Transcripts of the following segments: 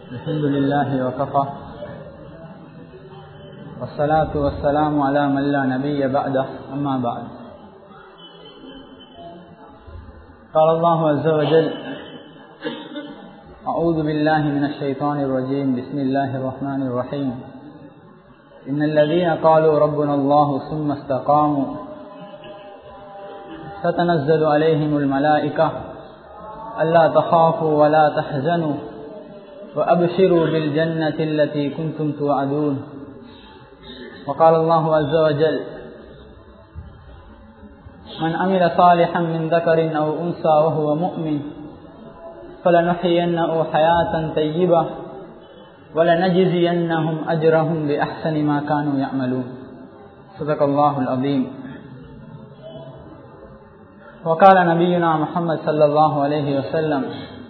الحمد لله وكفى والصلاة والسلام على من لا نبي بعده أما بعد. قال الله عز وجل: أعوذ بالله من الشيطان الرجيم. بسم الله الرحمن الرحيم. إن الذين قالوا ربنا الله ثم استقاموا تتنزل عليهم الملائكة ألا تخافوا ولا تحزنوا وأبشروا بالجنة التي كنتم توعدون. وقال الله عز وجل: من عمل صالحا من ذكر أو أنثى وهو مؤمن فلنحيينه حياة طيبة ولنجزينهم أجرهم بأحسن ما كانوا يعملون. صدق الله العظيم. وقال نبينا محمد صلى الله عليه وسلم: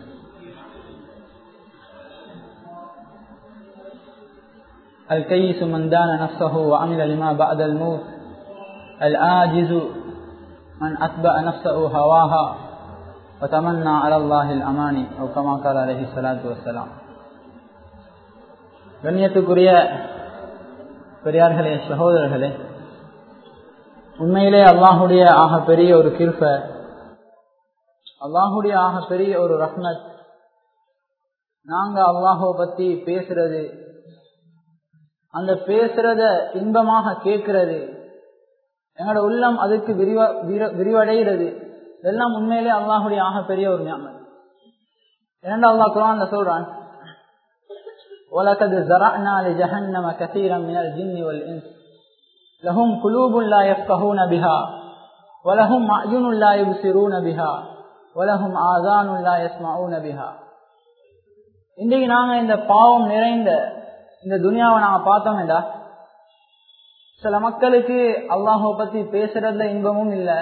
الكيس من دان نفسه وعمل لما بعد الموت، العاجز من أتبع نفسه هواها وتمنى على الله الأماني أو كما قال عليه الصلاة والسلام. கண்ணியத்துக்குரிய பெரியார்களே, சகோதரர்களே, உண்மையிலே அல்லாஹுடைய ஆக பெரிய ஒரு கிருபை, அல்லாஹுடைய ஆக பெரிய ஒரு ரஹ்மத். நாங்க அல்லாஹை பத்தி பேசுறது, அந்த பேசுறத இன்பமாக கேட்கிறது, எங்களோட உள்ளம் அதுக்கு விரிவடைகிறது, இதெல்லாம் உண்மையிலே அல்லாஹுடைய ஆக பெரிய ஒரு நியமத். ஏனென்றால் அல்லாஹ் குர்ஆன்ல சொல்றான்: وَلَقَدْ زَرَعْنَا لِجَهَنَّمَ كَثِيرًا مِنَ الْجِنِّ وَالْإِنسِ لَهُمْ قُلُوبٌ لَا يَفْقَهُونَ بِهَا وَلَهُمْ أَعْيُنٌ لَا يُبْصِرُونَ بِهَا وَلَهُمْ آذَانٌ لَا يَسْمَعُونَ بِهَا. இன்றைக்கு நாங்க இந்த பாவம் நிறைந்த இந்த துனியாவை நாங்க பார்த்தோம் என்றா, சில மக்களுக்கு அல்லாஹை பத்தி பேசுறதுல இன்பமும் இல்லை,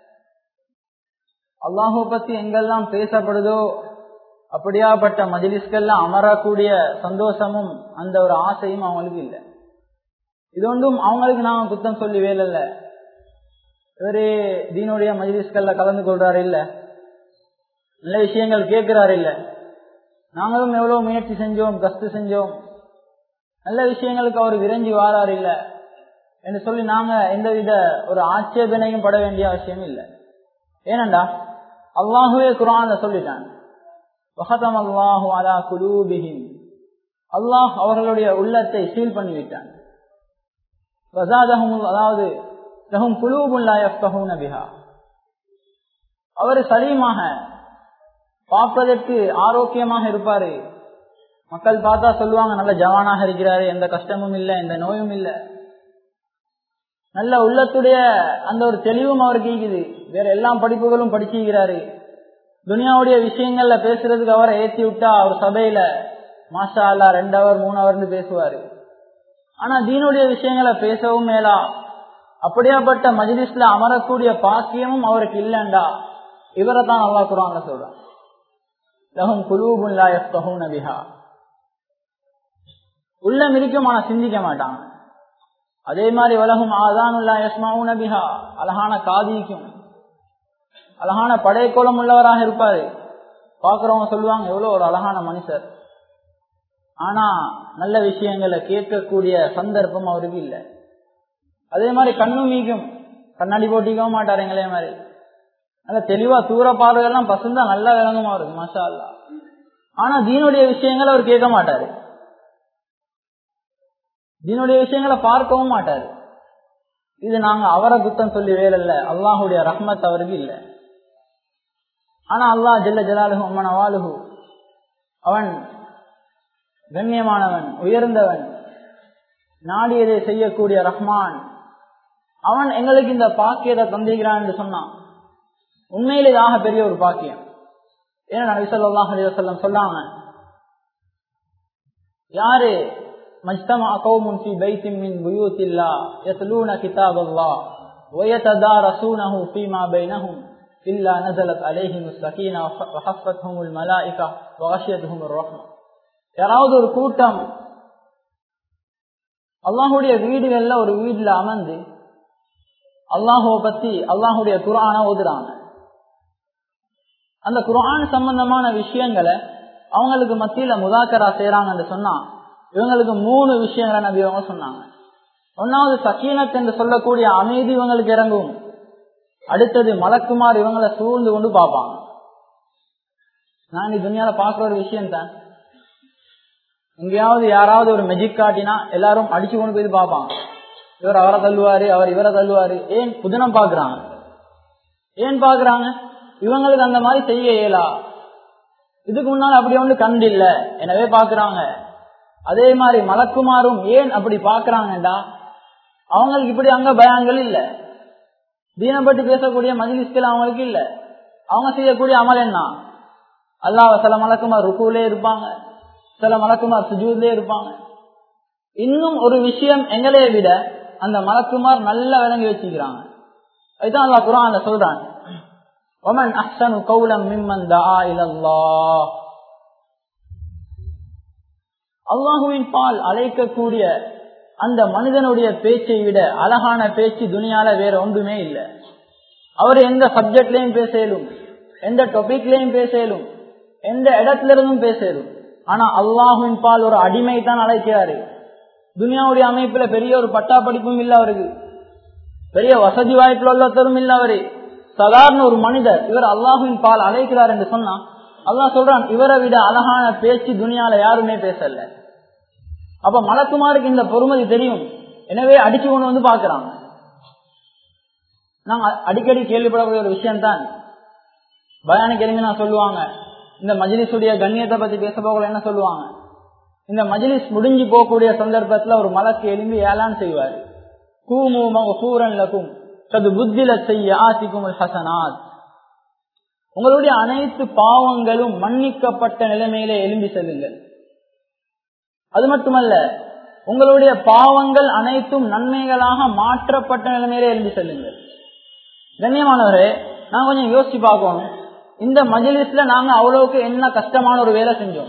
அல்லாஹை பத்தி எங்கெல்லாம் பேசப்படுதோ அப்படியாப்பட்ட மஜ்லிஸ்கள்ல அமரக்கூடிய சந்தோஷமும் அந்த ஒரு ஆசையும் அவங்களுக்கு இல்லை. இது ஒன்றும் அவங்களுக்கு நாங்க குத்தம் சொல்லி வேலை இல்லை. இவரே தீனுடைய மஜ்லிஸ்கள்ல கலந்து கொள்றாரு இல்ல, நல்ல விஷயங்கள் கேட்கிறாரு இல்ல, நாங்களும் எவ்வளவு முயற்சி செஞ்சோம், கஷ்ட செஞ்சோம், நல்ல விஷயங்களுக்கு அவர் விரைஞ்சி வாராரு இல்ல என்று சொல்லி நாங்க எந்தவித ஒரு ஆட்சேபனையும் பட வேண்டிய அவசியம் இல்லை. ஏனண்டா அல்லாஹுவே குர்ஆன்ல சொல்லிட்டான்: வஹதம அல்லாஹு அலா குலூபிஹிம், அல்லாஹ் அவர்களுடைய உள்ளத்தை சீல் பண்ணிவிட்டான். வஸாதஹும், அதாவது லஹும் குலூபுன் லா யஃப்கஹூன பிஹா, அவர் சலீமாக பார்ப்பதற்கு ஆரோக்கியமாக இருப்பாரு. மக்கள் பார்த்தா சொல்லுவாங்க, நல்ல ஜவானாக இருக்கிறாரு, எந்த கஷ்டமும் இல்லை, எந்த நோயும் இல்லை, நல்ல உள்ளத்துடைய அந்த ஒரு தெளிவும் அவருக்கு இருக்குது. வேற எல்லா படிப்புகளும் படிச்சுக்கிறாரு. துனியாவுடைய விஷயங்கள்ல பேசுறதுக்கு அவரை ஏற்றி விட்டா அவர் சபையில மாஷா அல்லா 2 hour 3 hour பேசுவாரு. ஆனா தீனுடைய விஷயங்களை பேசவும் மேலா, அப்படியாப்பட்ட மஜ்லிஸ்ல அமரக்கூடிய பாக்கியமும் அவருக்கு இல்லைண்டா, இவரை தான் அல்லாஹ் குர்ஆன்ல சொல்றான்: லஹும் குலூபுன் லா யஃப்கஹூன பிஹா, உள்ளம் இருக்கும் ஆனா சிந்திக்க மாட்டாங்க. அதே மாதிரி வலஹும் ஆதானுன் லா யஸ்மஊன பிஹா, அழகான காதிக்கும் அழகான படைக்கோலம் உள்ளவராக இருப்பாரு. பாக்குறவங்க சொல்லுவாங்க எவ்வளவு ஒரு அழகான மனுஷர், ஆனா நல்ல விஷயங்களை கேட்கக்கூடிய சந்தர்ப்பம் அவருக்கு இல்லை. அதே மாதிரி கண்ணும் மீக்கும், கண்ணாடி போட்டிக்கவும் மாட்டாரு எங்களே மாதிரி, நல்ல தெளிவா தூர பார்வையெல்லாம் பசுந்தா நல்லா விளங்குமா அவருக்கு, மாஷா அல்லா. ஆனா தீனுடைய விஷயங்களை அவர் கேட்க மாட்டாரு, தீனுடைய விஷயங்களை பார்க்கவும் மாட்டாரு. இது நாங்க அவரை குத்தம் சொல்லி வேலை இல்லை, அல்லாஹுடைய ரஹ்மத் அவருக்கு இல்லை. ஆனா அல்லாஹ் ஜல்ல ஜலாலுஹு அம்மன வாலுஹு, அவன் கண்ணியமானவன், உயர்ந்தவன், நாடியதை செய்யக்கூடிய ரஹ்மான், அவன் எங்களுக்கு இந்த பாக்கியத்தை தந்திக்கிறான் என்று சொன்னான். உண்மையிலே ஆக பெரிய ஒரு பாக்கியம். ஏன்னா நபி ஸல்லல்லாஹு அலைஹி வஸல்லம் சொன்னாங்க: யாரு மஜ்தமா கௌமுன் ஃபீ பைத்தின் மின் புயூத்தில்லாஹ் யத்லூன கிதாபல்லாஹ் வ யததாரஸூனஹு ஃபீமா பைனஹும் இல்லா நஸலத் அலைஹிமுஸ் ஸகீனா வ ஹஃபத்ஹுமுல் மலாயிகா வ கஷியத்துஹுமுர் ரஹ்மா. யாராவது ஒரு கூட்டம் அல்லாஹ்வுடைய வீடுகள்ல ஒரு வீட்டுல அமர்ந்து அல்லாஹ்வை பத்தி அல்லாஹ்வுடைய குர்ஆனை ஓதுறாங்க, அந்த குர்ஆன் சம்பந்தமான விஷயங்களை அவங்களுக்கு மத்தியில முதாக்கரா செய்யறாங்கன்னு சொன்னா இவங்களுக்கு 3 விஷயங்களை நபி அவங்க சொன்னாங்க. ஒன்னாவது சக்கீனத் என்று சொல்லக்கூடிய அமைதி இவங்களுக்கு இறங்கும். அடுத்தது மலக்குமார் இவங்களை சூழ்ந்து கொண்டு பார்ப்பாங்க. நான் துனியால பாக்குற ஒரு விஷயம் தான், எங்கேயாவது யாராவது ஒரு மெஜிக் காட்டினா எல்லாரும் அடிச்சு கொண்டு போய் பார்ப்பாங்க. இவர் அவரை தள்ளுவாரு, அவர் இவரை தள்ளுவாரு. ஏன் புதினம் பாக்குறாங்க? ஏன் பாக்குறாங்க? இவங்களுக்கு அந்த மாதிரி செய்ய இயலா, இதுக்கு முன்னால் அப்படி ஒன்று கண்டு இல்ல, எனவே பாக்குறாங்க. அதே மாதிரி மலக்குமாரும் ஏன் அப்படி பாக்குறாங்கடா, அவங்களுக்கு இப்படி அங்க பயான்கள் இல்ல, தீனை பற்றி பேசக்கூடிய மஜ்லிஸ்கள் அவங்களுக்கு இல்ல. அவங்க செய்யக்கூடிய அமல் என்ன? அல்லாஹ் சில மலக்குமார் ருக்குலே இருப்பாங்க, சில மலக்குமார் சுஜூத்லே இருப்பாங்க. இன்னும் ஒரு விஷயம் எங்களைய விட அந்த மலக்குமார் நல்லா விளங்கி வச்சுக்கிறாங்க. அதுதான் அல்லாஹ் குர்ஆன்ல சொல்றான், وَمَنْ أَحْسَنُ قَوْلًا مِمَّنْ دَعَا إِلَى اللَّهِ. அல்லாஹுவின் பால் அழைக்கக்கூடிய அந்த மனிதனுடைய பேச்சை விட அழகான பேச்சு துனியால வேற ஒன்றுமே இல்லை. அவர் எந்த சப்ஜெக்ட்லயும் பேசலும், எந்த டாபிக்லயும் பேசலும், எந்த இடத்துல இருந்தும் பேசலும். ஆனா அல்லாஹுவின் பால் ஒரு அடிமை தான் அழைக்கிறாரு. துனியாவுடைய அமைப்புல பெரிய ஒரு பட்டா படிப்பும் இல்ல அவருக்கு, பெரிய வசதி வாய்ப்புல உள்ளத்தரும் இல்ல அவரு, சாதாரண ஒரு மனிதர். இவர் அல்லாஹுவின் பால் அழைக்கிறார் என்று சொன்னா அல்லாஹ் சொல்றான், இவரை விட அழகான பேச்சு துனியால யாருமே பேசல. அப்ப மலக்குமாருக்கு இந்த பொறுமதி தெரியும், எனவே அடிச்சு கொண்டு வந்து பாக்குறாங்க. நாங்க அடிக்கடி கேள்விப்படக்கூடிய ஒரு விஷயம் தான், பயானுக்கு எழுந்து நான் சொல்லுவாங்க, இந்த மஜ்லிஸுடைய கண்ணியத்தை பத்தி பேச போகல என்ன சொல்லுவாங்க, இந்த மஜ்லிஸ் முடிஞ்சு போகக்கூடிய சந்தர்ப்பத்துல ஒரு மலக்கு எழும்பி ஏலான் செய்வார், கூமு மக்ஃபூரன் லகும் கது புத்திலத் ஸய்யிஆத்திகுமுல் ஹஸனாத். உங்களுடைய அனைத்து பாவங்களும் மன்னிக்கப்பட்ட நிலைமையிலே எழும்பி செல்லுங்கள். அது மட்டுமல்ல, உங்களுடைய பாவங்கள் அனைத்தும் நன்மைகளாக மாற்றப்பட்ட நிலைமையிலே எழும்பி செல்லுங்கள். கண்ணியமானவரே, நான் கொஞ்சம் யோசிச்சு பார்க்கணும், இந்த மஜ்லிஸ்ல நாங்க அவ்வளவுக்கு என்ன கஷ்டமான ஒரு வேலை செஞ்சோம்?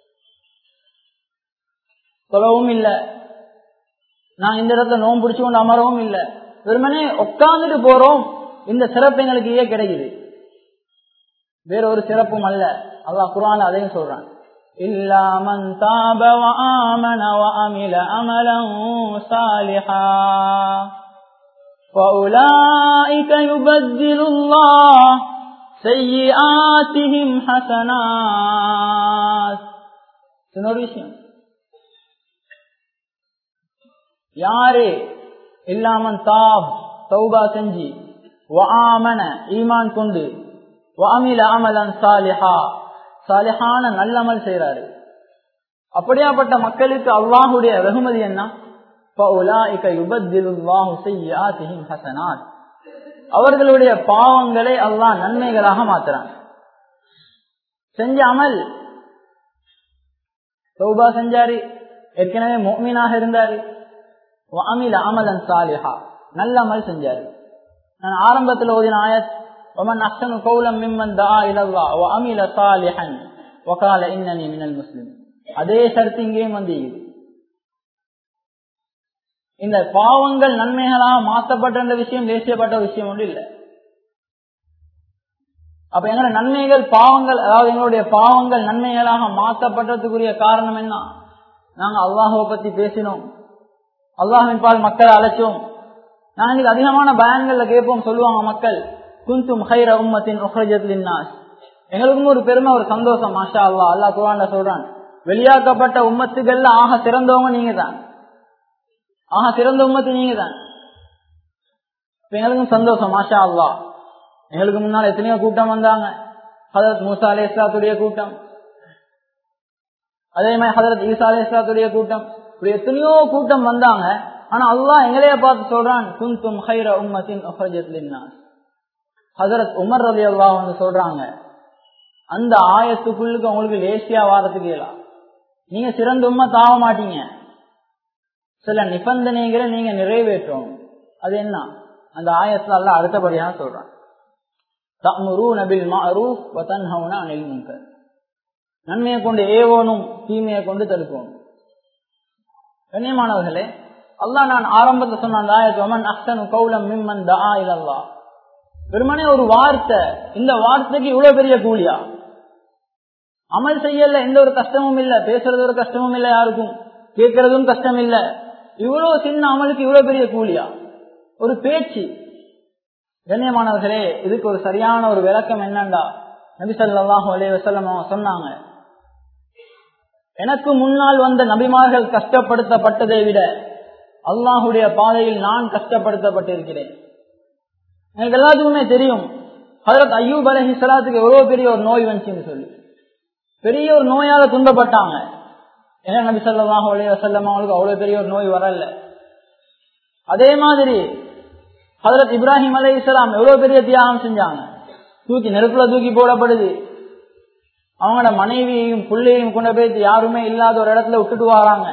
சொல்லவும் இல்லை, நான் இந்த இடத்துல நோம்பு பிடிச்சு கொண்டு அமரவும் இல்லை, வெறுமனே உட்கார்ந்துட்டு போறோம். இந்த சிறப்பு எங்களுக்கு ஏன் கிடைக்குது? வேற ஒரு சிறப்பும் அல்ல. அல்லாஹ் குர்ஆன்ல அதையும் சொல்றான், இல்லா மன் தாப வ ஆமன வ அமில அமலன் சாலிஹா ஃபஉலாயிக யுபத்திலுல்லாஹ் ஸய்யிஆத்திஹிம் ஹஸனாத். இன்னொரு விஷயம், யாரே இல்லாமன் தாப் தௌபா செஞ்சு வ ஆமன ஈமான் கொண்டு வ அமில அமலன் சாலிஹா சாலிஹான நல்லமல் செய்யறாரு, அப்படியாப்பட்ட மக்களுக்கு அல்லாஹுடைய வெகுமதி என்ன? ஃபஉலாயிக யுபத்திலுல்லாஹு ஸய்யிஆத்திஹிம் ஹஸனாத். அவர்களுடைய பாவங்களை அல்லாஹ் நன்மைகளாக மாத்துறான். செஞ்ச அமல், தௌபா செஞ்சாரு, ஏற்கனவே முஃமினாக இருந்தாரு, வ அமில அமலன் சாலிஹா நல்ல அமல் செஞ்சாரு. நான் ஆரம்பத்தில் ஓதின ஆயத், ومن احسن قولا ممن دعا الى الله وعمل صالحا وقال انني من المسلمين. அதே சர்த்து இங்கேயும் வந்து இந்த பாவங்கள் நன்மைகளாக மாற்றப்பட்ட விஷயம் தேசியப்பட்ட விஷயம் ஒன்று இல்லை. அப்ப எங்களுடைய நன்மைகள் பாவங்கள், அதாவது எங்களுடைய பாவங்கள் நன்மைகளாக மாற்றப்பட்டதுக்குரிய காரணம் என்ன? நாங்க அல்லாஹ்வை பத்தி பேசினோம், அல்லாஹ்வின் பால் மக்களை அழைச்சோம். நாங்க அதிகமான பயான்கள்ல கேட்போம், சொல்லுவாங்க மக்கள், குந்தும் கைர உம்மத்தின் உஹ்ரஜத் லின்னாஸ். எங்களுக்கும் ஒரு பெருமை, ஒரு சந்தோஷம், மாஷா அல்லாஹ். அல்லாஹ் குர்ஆன்ல சொல்றான், வெளியாக்கப்பட்ட உம்மத்துகள்ல ஆக சிறந்தவங்க நீங்க தான், ஆக சிறந்த உம்மத்து நீங்க தான். எங்களுக்கும் சந்தோஷம், மாஷா அல்லாஹ். எங்களுக்கு முன்னால் எத்தனையோ கூட்டம் வந்தாங்க, ஹஜரத் மூசா அலைஹிஸ்ஸலாத்துடைய கூட்டம், அதே மாதிரி ஹஜரத் ஈசா அலைஹிஸ்ஸலாத்துடைய கூட்டம், இப்படி எத்தனையோ கூட்டம் வந்தாங்க. ஆனா அல்லாஹ் எங்களைய பார்த்து சொல்றான், குந்தும் கைர உம்மத்தின் உஹ்ரஜத் லின்னாஸ். ஹஜரத் உமர் ரலியல்லாஹு அன்ஹு சொல்றாங்க, அந்த ஆயத்துக்குள்ளுக்கு உங்களுக்கு லேசியா வாரத்துக்கு இயலாம், நீங்க சிறந்த உம்மத் ஆக மாட்டீங்க, சில நிபந்தனைகளை நீங்க நிறைவேற்றணும். அது என்ன? அந்த ஆயத்துல அல்லாஹ் அடுத்தபடியாக சொல்றான், தஅமுரூன பில் மஅரூஃப் வ தன்ஹவுன அனில் முன்கர். நன்மையை கொண்டு ஏவணும், தீமையை கொண்டு தடுக்கணும். கண்ணியமானவர்களே, அல்லாஹ் நான் ஆரம்பத்தில் சொன்ன அந்த ஆயத்து, வமன் அஹ்ஸனு கௌலம் மிம்மன் தஆ இலல்லாஹ், வெறுமனே ஒரு வார்த்தை, இந்த வார்த்தைக்கு இவ்வளவு பெரிய கூலியா? அமல் செய்யல எந்த ஒரு கஷ்டமும் இல்ல, பேசுறது ஒரு கஷ்டமும் இல்ல, யாருக்கும் கேட்கறதும் கஷ்டம் இல்ல. இவ்வளவு சின்ன அமலுக்கு இவ்வளவு பெரிய கூலியா? ஒரு பேச்சு. கண்ணியமானவர்களே, இதுக்கு ஒரு சரியான ஒரு விளக்கம் என்னண்டா, நபி ஸல்லல்லாஹு அலைஹி வஸல்லம் சொன்னாங்க, எனக்கு முன்னால் வந்த நபிமார்கள் கஷ்டப்படுத்தப்பட்டதை விட அல்லாஹுடைய பாதையில் நான் கஷ்டப்படுத்தப்பட்டிருக்கிறேன். எனக்கு எல்லாத்துக்குமே தெரியும் ஹஜ்ரத் அய்யூப் அலைஹிஸ்ஸலாத்துக்கு எவ்வளவு பெரிய ஒரு நோய் வந்துச்சுன்னு சொல்லி, பெரிய ஒரு நோயால துன்பப்பட்டாங்க. ஏன்னா நபி ஸல்லல்லாஹு அலைஹி வஸல்லம் அவங்களுக்கு அவ்வளவு பெரிய ஒரு நோய் வரல. அதே மாதிரி ஹஜ்ரத் இப்ராஹிம் அலைஹிஸ்ஸலாம் எவ்வளவு பெரிய தியாகம் செஞ்சாங்க. தூக்கி நெருப்புல தூக்கி போடப்படுது. அவங்களோட மனைவியையும் பிள்ளையையும் கொண்டு போய் யாருமே இல்லாத ஒரு இடத்துல விட்டுட்டு வராங்க.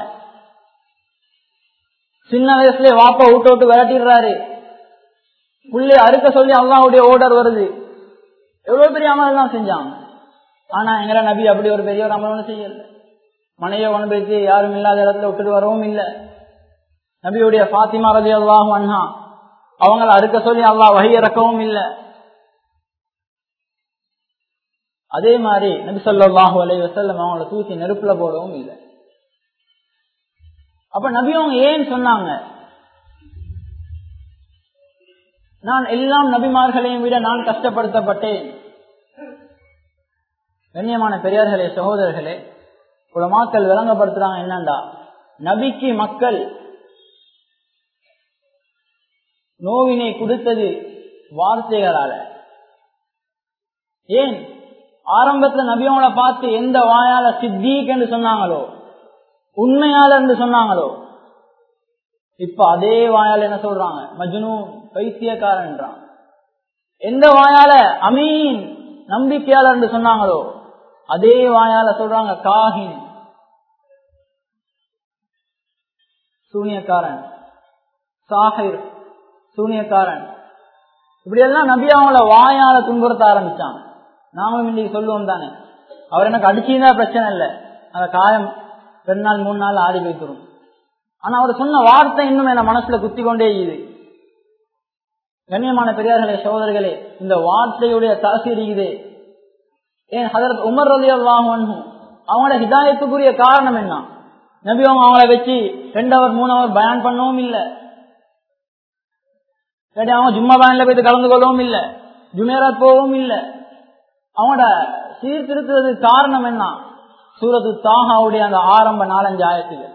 சின்ன வயசுல வாப்பா விட்டு விட்டு விரட்டிடுறாரு. புள்ளை அறுக்க சொல்லி அல்லாஹ்வுடைய ஆர்டர் வருது. எவ்வளவு பெரிய அமல் தான் செஞ்சாங்க. ஆனா எங்கட நபி அப்படி ஒரு பெரிய ஒரு அமல் செய்யல. மனைவியை கொண்டு போயிட்டு யாரும் இல்லாத இடத்துல விட்டுட்டு வரவும் இல்லை. நபியுடைய ஃபாத்திமா ரலியல்லாஹு அன்ஹா அவங்களை அறுக்க சொல்லி அல்லாஹ் வஹி இறக்கவும் இல்லை. அதே மாதிரி நபி ஸல்லல்லாஹு அலைஹி வஸல்லம் அவங்களை தூக்கி நெருப்புல போடவும் இல்லை. அப்ப நபி அவங்க ஏன் சொன்னாங்க, நான் எல்லாம் நபிமார்களையும் விட நான் கஷ்டப்படுத்தப்பட்டேன்? கண்ணியமான பெரியார்களே, சகோதரர்களே, உலமாக்கள் விளங்கப்படுத்துறாங்க என்னண்டா, நபிக்கு மக்கள் நோவினை கொடுத்தது வார்த்தைகளால. ஏன் ஆரம்பத்துல நபியோட பார்த்து எந்த வாயால சித்தீக் என்று சொன்னாங்களோ, உண்மையாளர் என்று சொன்னாங்களோ, இப்ப அதே வாயால என்ன சொல்றாங்க, மஜ்னூன் பைத்தியக்காரன்றான். எந்த வாயால அமீன் நம்பிக்கையாளர் என்று சொன்னாங்களோ அதே வாயால சொல்றாங்க காஹின் சூனியக்காரன், சாஹிர் சூனியக்காரன். இப்படி எல்லாம் நபி அவங்கள வாயால துன்புறுத்த ஆரம்பிச்சாங்க. நாங்களும் இன்னைக்கு சொல்லுவோம் தானே, அவர் எனக்கு அடிச்சுன்னா பிரச்சனை இல்லை, அந்த காயம் 2 நாள் 3 நாள் ஆடி வைக்கிறோம். ஆனா அவர் சொன்ன வார்த்தை இன்னும் என்ன மனசுல குத்தி கொண்டே இது. கண்ணியமான பெரியார்களே, சகோதரர்களே, இந்த வார்த்தையுடைய தாசீர் இது. ஏன் ஹஜ்ரத் உமர் ரலியல்லாஹு அன்ஹு அவங்களோட ஹிதாயத்துக்குரிய காரணம் என்ன? நபி அவங்கள வச்சு 2 hour 3 hour பயான் பண்ணவும் இல்லை, அவங்க ஜும்மா பயான்ல போயிட்டு கலந்து கொள்ளவும் இல்லை, ஜுமேராத் போகவும் இல்லை. அவங்களோட சீர்திருத்தது காரணம் என்ன? சூரத்து தாஹாவுடைய அந்த ஆரம்ப 4-5 ஆயத்துகள்.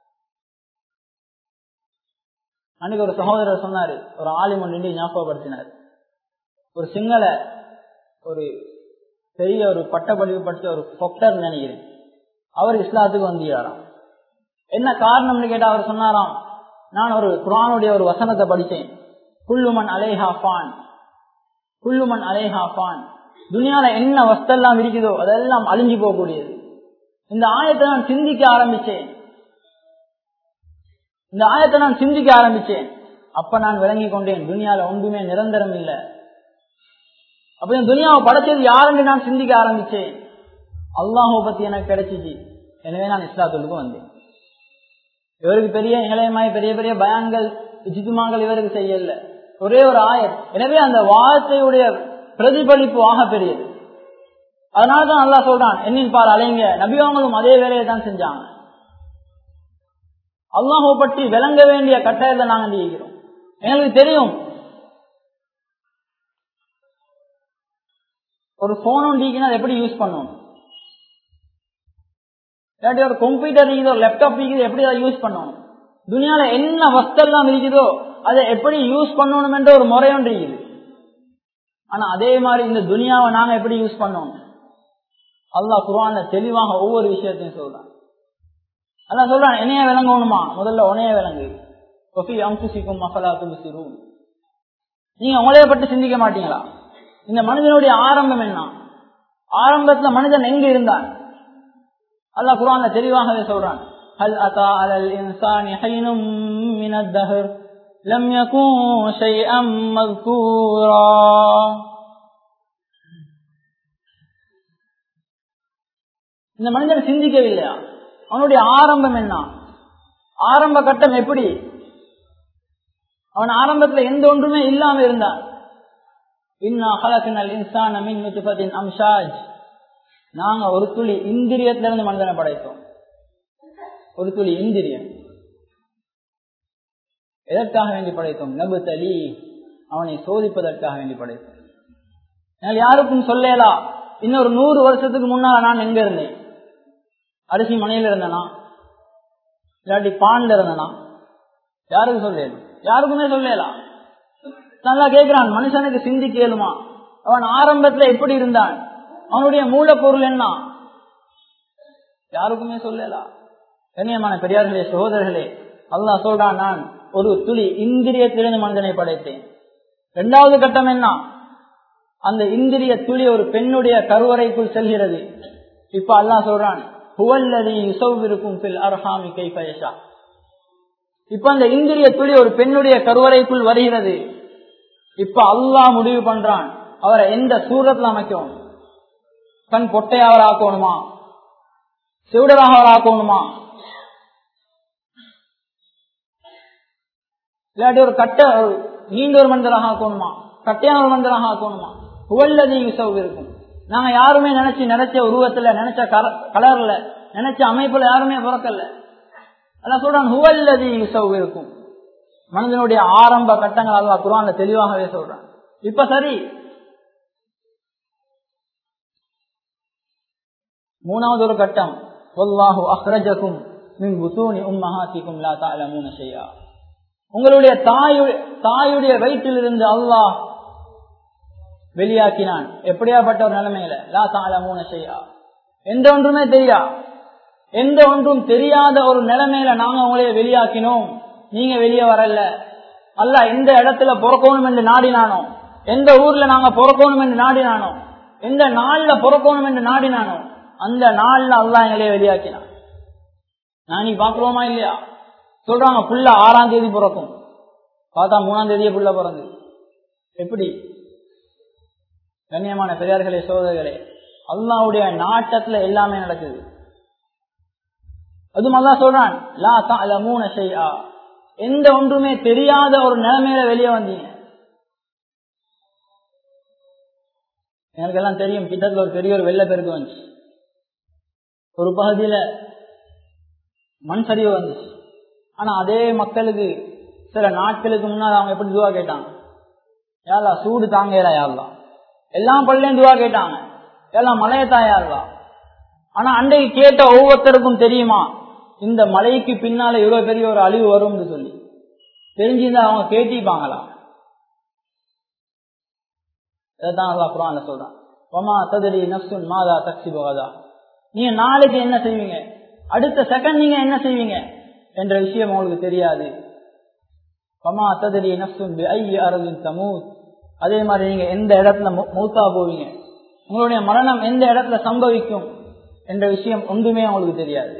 அன்னைக்கு ஒரு சகோதரர் சொன்னாரு, ஒரு ஆலிம் ஒன்று ஞாபகப்படுத்தினார். ஒரு சிங்கள ஒரு பெரிய ஒரு பட்டப்படிவு படிச்ச ஒரு டாக்டர் நினைக்கிறேன், அவர் இஸ்லாத்துக்கு வந்தாராம். என்ன காரணம்னு கேட்டா அவர் சொன்னாராம், நான் ஒரு குர்ஆனுடைய ஒரு வசனத்தை படித்தேன், குல்லுமன் அலைஹா ஃபான், குல்லுமன் அலைஹா ஃபான். துனியால என்ன வஸ்தெல்லாம் இருக்குதோ அதெல்லாம் அழிஞ்சு போகக்கூடியது. இந்த ஆயத்தை நான் சிந்திக்க ஆரம்பிச்சேன். அப்ப நான் விளங்கி கொண்டேன், துனியால ஒன்றுமே நிரந்தரம் இல்லை. அப்ப இந்த துனியாவை படைச்சது யாருன்னு நான் சிந்திக்க ஆரம்பிச்சேன். அல்லாஹ்வை பத்தி எனக்கு கிடைச்சிச்சு, எனவே நான் இஸ்லாத்துக்கு வந்தேன். இவருக்கு பெரிய எங்களையமாய் பெரிய பெரிய பயான்கள் இஜ்திமாக்கள் இவருக்கு செய்யல, ஒரே ஒரு ஆயத். எனவே அந்த வார்த்தையுடைய பிரதிபலிப்பு ஆக பெரியது. அதனாலதான் அல்லாஹ் சொல்றான், என்னின் பால் அலைங்க. நபியவங்களும் அதே வேலையை தான் செஞ்சாங்க. அல்லாஹ்வை பற்றி விளங்க வேண்டிய கட்டாயத்தை நாங்கள் செய்கிறோம். எங்களுக்கு தெரியும், ஒரு போன் ஒன்று எப்படி யூஸ் பண்ணணும், இல்லாட்டி ஒரு கம்ப்யூட்டர் இருக்குதோ லேப்டாப் இருக்குது எப்படி அதை யூஸ் பண்ணணும், துனியால என்ன வஸ்தெல்லாம் இருக்குதோ அதை எப்படி யூஸ் பண்ணணும் என்ற ஒரு முறை ஒன்று இருக்குது. ஆனா அதே மாதிரி இந்த துனியாவை நாங்க எப்படி யூஸ் பண்ணணும் அல்லாஹ் குர்ஆன்ல தெளிவாக ஒவ்வொரு விஷயத்தையும் சொல்றான். அல்லாஹ் சொல்றான், என்னைய விளங்கணுமா, முதல்ல உன்னைய விளங்கு. நீங்க உங்களைய பற்றி சிந்திக்க மாட்டீங்களா? இந்த மனிதனுடைய ஆரம்பம் என்ன? ஆரம்பத்துல மனிதன் எங்க இருந்தான்? அல்லாஹ் குர்ஆன்ல தெளிவாகவே சொல்றான், ஹல் அத்தா அலல் இன்சானி ஹைனும் மினத் தஹர் லம் யகுன் ஷைஅம் மذ்கூரா. இந்த மனிதன் சிந்திக்கவில்லையா? அவனுடைய ஆரம்பம் என்ன? ஆரம்ப கட்டம் எப்படி? அவன் ஆரம்பத்துல எந்த ஒன்றுமே இல்லாம இருந்தான். இன்னா ஹலக்னல் இன்சான மின் நுத்ஃபத்தின் அம்ஷாஜ். நாங்க ஒரு துளி இந்திரியத்திலிருந்து மனிதனை படைத்தோம். ஒரு துளி இந்திரியம் எதற்காக வேண்டி படைத்தோம்? நபுதலி, அவனை சோதிப்பதற்காக வேண்டி படைத்தோம். யாருக்கும் சொல்லலாம் இன்னொரு 100 வருஷத்துக்கு முன்னால நான் எங்க இருந்தேன்? அரிசி மனையில இருந்தனா, இல்லாட்டி பான்ல இருந்தனா? யாருக்கு சொல்லலாம்? யாருக்குமே சொல்லலாம். நல்லா கேட்கிறான், மனுஷனுக்கு சிந்திக்க இயலுமா? அவன் ஆரம்பத்துல எப்படி இருந்தான்? அவனுடைய மூலப்பொருள் என்ன? யாருக்குமே சொல்லலாம். கண்ணியமான பெரியார்களே, சகோதரர்களே, அல்லாஹ் சொல்றான், நான் ஒரு துளி இந்திரியத்திலிருந்து மனிதனை படைத்தேன். 2வது கட்டம் என்ன? அந்த இந்திரிய துளி ஒரு பெண்ணுடைய கருவறைக்குள் செல்கிறது. இப்ப அல்லாஹ் சொல்றான், ஹுவல்லதி யுஸவ்விருக்கும் ஃபில் அர்ஹாமி கைஃப யஷா. இப்ப அந்த இந்திரிய துளி ஒரு பெண்ணுடைய கருவறைக்குள் வருகிறது. இப்ப அல்லாஹ் முடிவு பண்றான், அவரை எந்த சூரத்துல அமைக்கணும். கண் பொட்டையாவர் ஆக்கணுமா, செவிடராக அவர் ஆக்கணுமா, இல்லாட்டி ஒரு கட்ட நீண்ட ஒரு மனிதராக ஆக்கணுமா, கட்டையான ஒரு மனிதராக ஆக்கணுமா? ஹுவல்லதி யுஸவ்விருக்கும். நாங்க யாருமே நினைச்ச உருவத்துல, நினைச்ச கலர்ல, நினைச்ச அமைப்புல யாருமே பிறக்கல. அல்லாஹ் சொல்றான், ஹுவல்லதி யுஸவ்விருக்கும். மனிதனுடைய ஆரம்ப கட்டங்கள் அல்லாஹ் குர்ஆன்ல தெளிவாகவே சொல்றான். இப்ப சரி, 3வது ஒரு கட்டம், வல்லாஹு அக்ரஜகும் மின் புதூனி உம்மஹாத்திக்கும் லா தஅலமூன ஷைஆ. உங்களுடைய தாயுடைய வயிற்றிலிருந்து அல்லாஹ் வெளியாக்கினான். எப்படியாப்பட்ட ஒரு நிலைமையில? லா தஅலமூன ஷைஆ, எந்த ஒன்றுமே தெரியா, எந்த ஒன்றும் தெரியாத ஒரு நிலைமையில நாங்க உங்களைய வெளியாக்கினோம். நீங்க வெளியே வரல. அல்லாஹ் எந்த இடத்துல பிறக்கணும் என்று நாடினானோ, எந்த ஊர்ல நாங்க பிறக்கணும் என்று நாடினானோ, எந்த நாள்ல பிறக்கணும் என்று நாடினானோ, அந்த நாள்ல அல்லாஹ் எங்களைய வெளியாக்கினான். நான் நீ பாக்குறோமா இல்லையா? சொல்றாங்க புள்ள 6ஆம் தேதி பிறக்கும், பார்த்தா 3ஆம் தேதியே புள்ள பிறந்து. எப்படி? கண்ணியமான பெரியார்களே, சோதர்களே, அல்லாஹ்வுடைய நாட்டத்துல எல்லாமே நடக்குது. அதுவும் அல்லாஹ் சொல்றான், லா தஅலமூன ஷைஆ, எந்த ஒன்றுமே தெரியாத ஒரு நிலைமையில வெளியே வந்தீங்க. எனக்கு எல்லாம் தெரியும், கிட்டத்தட்ட ஒரு பெரிய ஒரு வெள்ளப்பெருக்கு வந்துச்சு. ஒரு பகுதியில மண் சரிவு வந்துச்சு. ஆனா அதே மக்களுக்கு சில நாட்களுக்கு முன்னால் அவங்க எப்படி துவா கேட்டாங்க? யா அல்லாஹ் சூடு தாங்கல, யா அல்லாஹ். எல்லாம் பள்ளியும் துவா கேட்டாங்க, எல்லாம் மழையத்தா யா அல்லாஹ். ஆனா அன்றைக்கு கேட்ட ஒவ்வொருத்தருக்கும் தெரியுமா இந்த மலைக்கு பின்னால இவ்வளவு பெரிய ஒரு அழிவு வரும்னு சொல்லி? தெரிஞ்சிருந்தா அவங்க கேட்டிப்பாங்களா? இதான் அல்லாஹ் குர்ஆன்ல சொல்றான், வமா தத்ரி நஃப்ஸுன் மாதா தக்ஸிபு கதா. நீங்க நாளைக்கு என்ன செய்வீங்க, அடுத்த செகண்ட் நீங்க என்ன செய்வீங்க என்ற விஷயம் உங்களுக்கு தெரியாது. வமா தத்ரி நஃப்ஸுன் பிஐயி அர்தின் தமூத். அதே மாதிரி நீங்க எந்த இடத்துல மௌத்தா போவீங்க, உங்களுடைய மரணம் எந்த இடத்துல சம்பவிக்கும் என்ற விஷயம் ஒன்றுமே உங்களுக்கு தெரியாது.